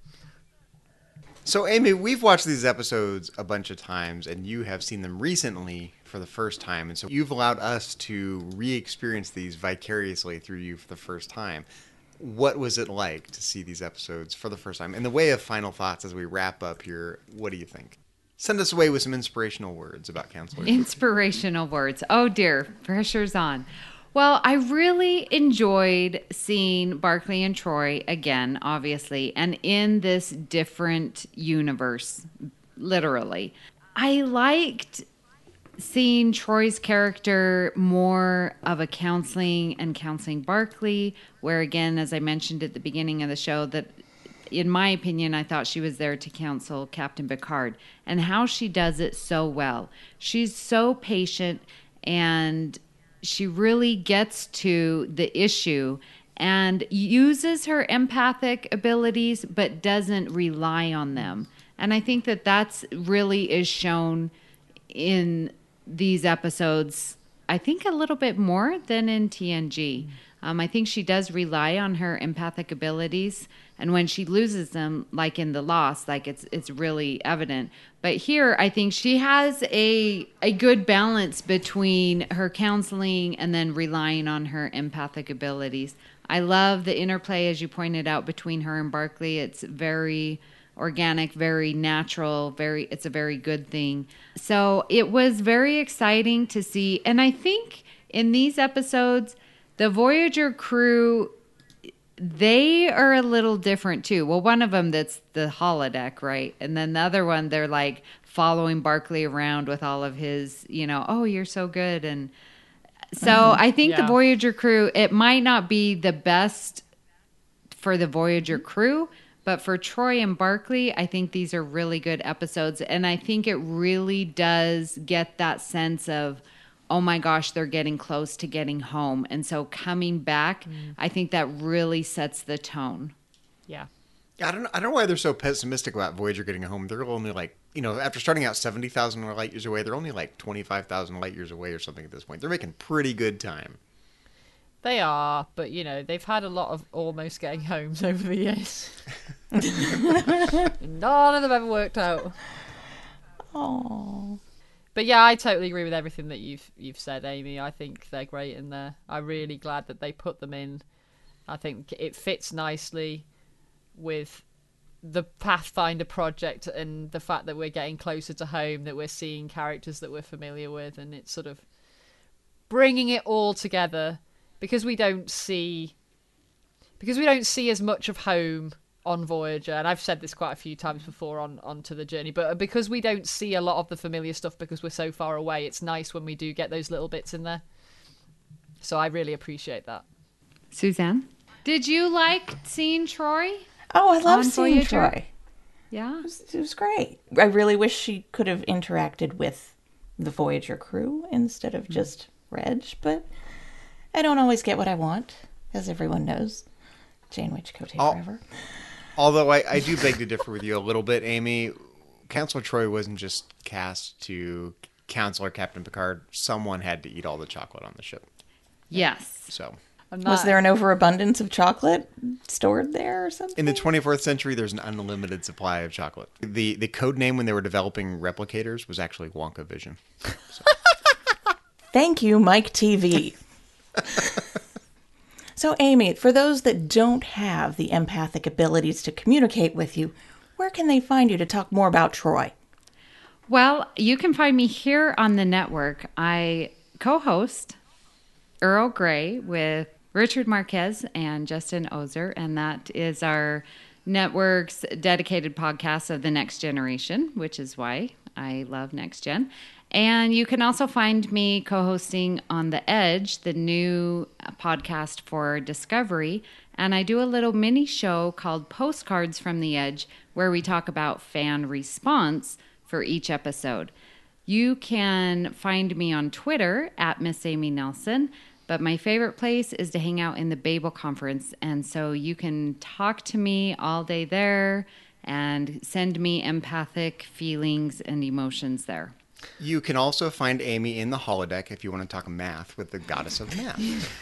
So, Amy, we've watched these episodes a bunch of times, and you have seen them recently for the first time. And so you've allowed us to re-experience these vicariously through you for the first time. What was it like to see these episodes for the first time? In the way of final thoughts as we wrap up here, what do you think? Send us away with some inspirational words about Counselor. Inspirational words. Oh dear, pressure's on. Well, I really enjoyed seeing Barclay and Troy again, obviously, and in this different universe, literally. I liked seeing Troy's character more of a counseling and counseling Barclay, where again, as I mentioned at the beginning of the show, that in my opinion, I thought she was there to counsel Captain Picard, and how she does it so well. She's so patient, and she really gets to the issue and uses her empathic abilities, but doesn't rely on them. And I think that that's really is shown in these episodes, I think a little bit more than in T N G. Um, I think she does rely on her empathic abilities, and when she loses them, like in The Lost, like it's it's really evident. But here, I think she has a a good balance between her counseling and then relying on her empathic abilities. I love the interplay, as you pointed out, between her and Barclay. It's very organic, very natural, very it's a very good thing. So it was very exciting to see. And I think in these episodes, the Voyager crew, they are a little different too. Well, one of them that's the holodeck, right? And then the other one, they're like following Barclay around with all of his, you know, oh, you're so good. And so mm-hmm. I think yeah. the Voyager crew, it might not be the best for the Voyager crew, but for Troy and Barclay, I think these are really good episodes. And I think it really does get that sense of, oh my gosh, they're getting close to getting home. And so coming back, mm. I think that really sets the tone. Yeah. I don't, I don't know why they're so pessimistic about Voyager getting home. They're only like, you know, after starting out seventy thousand light years away, they're only like twenty-five thousand light years away or something at this point. They're making pretty good time. They are, but, you know, they've had a lot of almost getting homes over the years. None of them ever worked out. Oh. But yeah, I totally agree with everything that you've you've said, Amy. I think they're great in there. I'm really glad that they put them in. I think it fits nicely with the Pathfinder project and the fact that we're getting closer to home, that we're seeing characters that we're familiar with, and it's sort of bringing it all together. Because we don't see, because we don't see as much of home on Voyager, and I've said this quite a few times before on onto the journey, but because we don't see a lot of the familiar stuff because we're so far away, it's nice when we do get those little bits in there. So I really appreciate that. Suzanne, did you like seeing Troy? Oh, I love seeing Voyager? Troy. Yeah, it was, it was great. I really wish she could have interacted with the Voyager crew instead of just Reg, but I don't always get what I want, as everyone knows. Janeway Chakotay I'll, forever. Although I, I do beg to differ with you a little bit, Amy. Counselor Troy wasn't just cast to Counselor Captain Picard. Someone had to eat all the chocolate on the ship. Yes. So, was there an overabundance of chocolate stored there or something? in the twenty-fourth century, there's an unlimited supply of chocolate. The the code name when they were developing replicators was actually Wonka Vision. So. Thank you, Mike T V. So, Amy, for those that don't have the empathic abilities to communicate with you, where can they find you to talk more about Troy? Well, you can find me here on the network. I co-host Earl Grey with Richard Marquez and Justin Ozer, and that is our network's dedicated podcast of the Next Generation, which is why I love Next Gen. And you can also find me co-hosting On the Edge, the new podcast for Discovery. And I do a little mini show called Postcards from the Edge, where we talk about fan response for each episode. You can find me on Twitter at Miss Amy Nelson, but my favorite place is to hang out in the Babel Conference. And so you can talk to me all day there and send me empathic feelings and emotions there. You can also find Amy in the holodeck if you want to talk math with the goddess of math.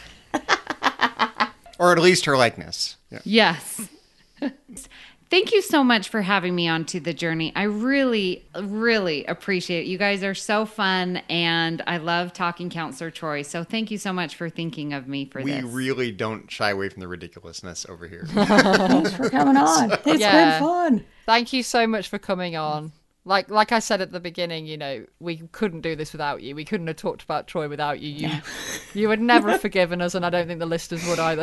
Or at least her likeness. Yeah. Yes. Thank you so much for having me onto the journey. I really, really appreciate it. You guys are so fun, and I love talking Counselor Troy. So thank you so much for thinking of me for we this. We really don't shy away from the ridiculousness over here. Thanks for coming on. It's Yeah. been fun. Thank you so much for coming on. Like like I said at the beginning, you know, we couldn't do this without you. We couldn't have talked about Troy without you. You, you would never have forgiven us, and I don't think the listeners would either.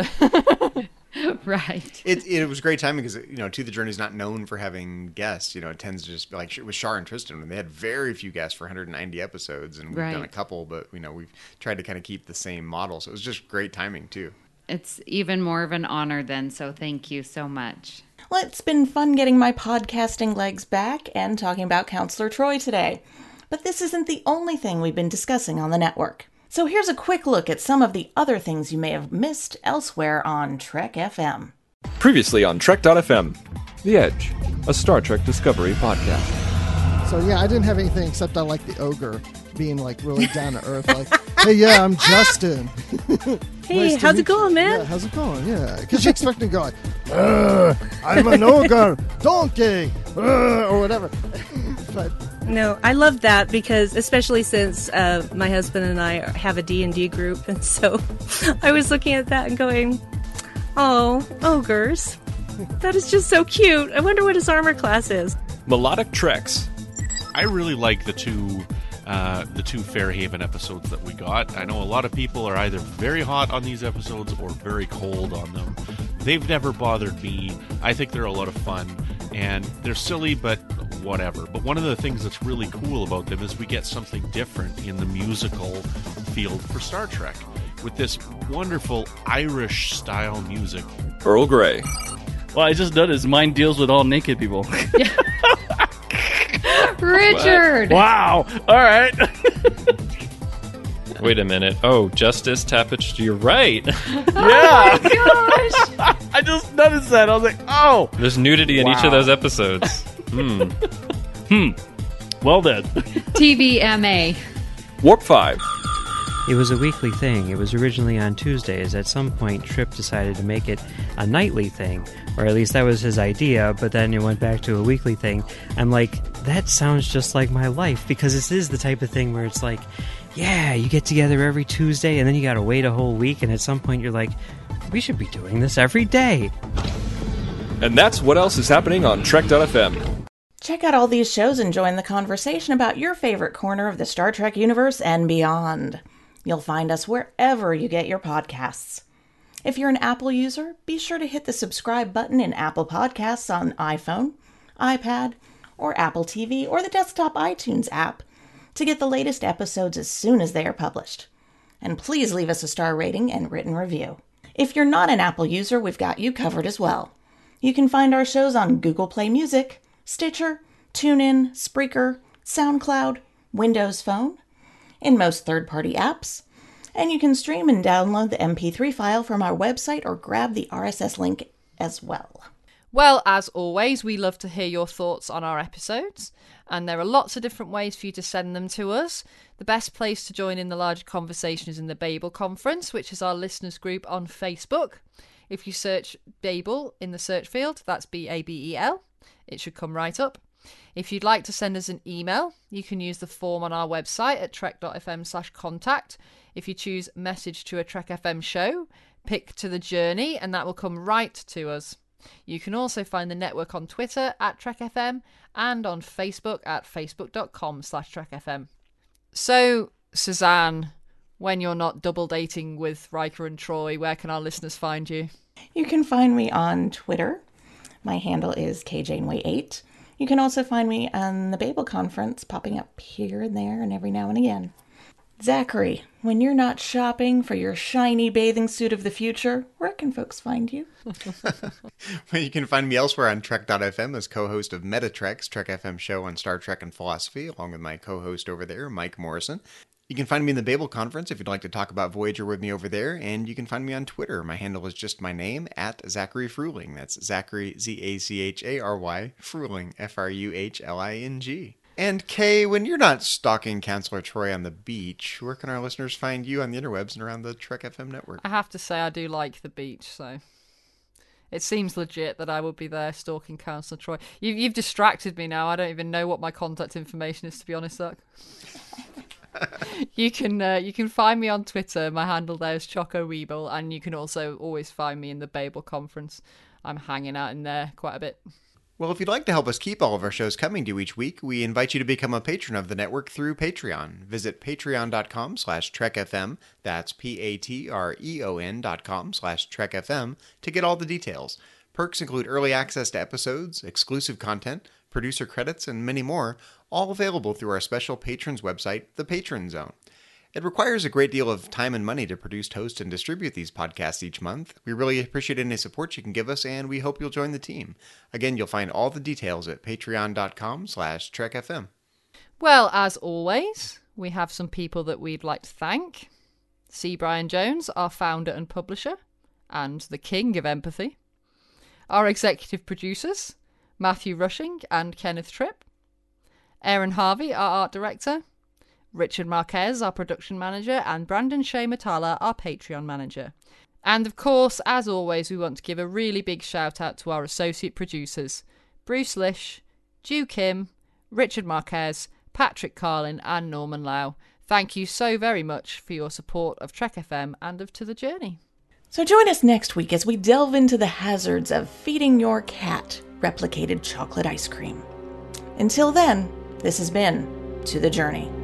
Right. It it was great timing because, you know, To the Journey is not known for having guests. You know, it tends to just be like with Shar and Tristan, and they had very few guests for one hundred ninety episodes, and we've Right. done a couple, but, you know, we've tried to kind of keep the same model. So it was just great timing, too. It's even more of an honor then, so thank you so much. Well, it's been fun getting my podcasting legs back and talking about Counselor Troy today. But this isn't the only thing we've been discussing on the network. So here's a quick look at some of the other things you may have missed elsewhere on Trek F M. Previously on Trek dot F M, The Edge, a Star Trek Discovery podcast. So yeah, I didn't have anything except I like the ogre being like really down to earth. Like, hey, yeah, I'm Justin. Hey, Nice to how's meet it going, you. man? Yeah, how's it going? Yeah, because you expect to go like, "Uh, I'm an ogre, donkey, uh," or whatever. But No, I love that because especially since uh, my husband and I have a D and D group, and so I was looking at that and going, oh, ogres. That is just so cute. I wonder what his armor class is. Melodic Treks. I really like the two uh, the two Fairhaven episodes that we got. I know a lot of people are either very hot on these episodes or very cold on them. They've never bothered me. I think they're a lot of fun, and they're silly, but whatever. But one of the things that's really cool about them is we get something different in the musical field for Star Trek with this wonderful Irish-style music. Earl Grey. Well, I just noticed mine deals with all naked people. Richard! Wow. All right. Wait a minute. Oh, Justice Tapestry. You're right. Yeah. Oh my gosh. I just noticed that. I was like, oh. There's nudity in wow. each of those episodes. Hmm. Hmm. Well then. T V M A. Warp five. It was a weekly thing. It was originally on Tuesdays. At some point, Tripp decided to make it a nightly thing, or at least that was his idea, but then it went back to a weekly thing. I'm like, that sounds just like my life, because this is the type of thing where it's like, yeah, you get together every Tuesday, and then you gotta wait a whole week, and at some point you're like, we should be doing this every day. And that's what else is happening on Trek dot f m. Check out all these shows and join the conversation about your favorite corner of the Star Trek universe and beyond. You'll find us wherever you get your podcasts. If you're an Apple user, be sure to hit the subscribe button in Apple Podcasts on iPhone, iPad, or Apple T V, or the desktop iTunes app to get the latest episodes as soon as they are published. And please leave us a star rating and written review. If you're not an Apple user, we've got you covered as well. You can find our shows on Google Play Music, Stitcher, TuneIn, Spreaker, SoundCloud, Windows Phone, in most third-party apps, and you can stream and download the M P three file from our website or grab the R S S link as well. Well, as always, we love to hear your thoughts on our episodes, and there are lots of different ways for you to send them to us. The best place to join in the larger conversation is in the Babel Conference, which is our listeners group on Facebook. If you search Babel in the search field, that's B A B E L, it should come right up. If you'd like to send us an email, you can use the form on our website at trek dot f m slash contact. If you choose message to a Trek F M show, pick to the journey, and that will come right to us. You can also find the network on Twitter at Trek F M and on Facebook at facebook dot com slash Trek F M. So, Suzanne, when you're not double dating with Riker and Troy, where can our listeners find you? You can find me on Twitter. My handle is K Janeway eight. You can also find me on the Babel Conference, popping up here and there and every now and again. Zachary, when you're not shopping for your shiny bathing suit of the future, where can folks find you? Well, you can find me elsewhere on Trek dot f m as co-host of Metatrek's Trek F M show on Star Trek and philosophy, along with my co-host over there, Mike Morrison. You can find me in the Babel Conference if you'd like to talk about Voyager with me over there, and you can find me on Twitter. My handle is just my name, at Zachary Fruhling. That's Zachary, Z A C H A R Y, Fruhling, F R U H L I N G. And Kay, when you're not stalking Counselor Troy on the beach, where can our listeners find you on the interwebs and around the Trek F M network? I have to say I do like the beach, so it seems legit that I would be there stalking Counselor Troy. You, you've distracted me now. I don't even know what my contact information is, to be honest, Zach. You can uh, you can find me on Twitter. My handle there is Choco Weeble, and you can also always find me in the Babel Conference. I'm hanging out in there quite a bit. Well, if you'd like to help us keep all of our shows coming to you each week, we invite you to become a patron of the network through Patreon. Visit patreon dot com slash Trek F M, that's P A T R E O N dot com slash Trek F M, to get all the details. Perks include early access to episodes, exclusive content, producer credits, and many more, all available through our special patrons website, The Patron Zone. It requires a great deal of time and money to produce, host, and distribute these podcasts each month. We really appreciate any support you can give us, and we hope you'll join the team. Again, you'll find all the details at patreon dot com slash Trek F M. Well, as always, we have some people that we'd like to thank. C. Brian Jones, our founder and publisher, and the king of empathy. Our executive producers, Matthew Rushing and Kenneth Tripp. Aaron Harvey, our art director. Richard Marquez, our production manager, and Brandon Shea Matala, our Patreon manager. And of course, as always, we want to give a really big shout out to our associate producers, Bruce Lish, Ju Kim, Richard Marquez, Patrick Carlin, and Norman Lau. Thank you so very much for your support of Trek F M and of To The Journey. So join us next week as we delve into the hazards of feeding your cat replicated chocolate ice cream. Until then, this has been To the Journey.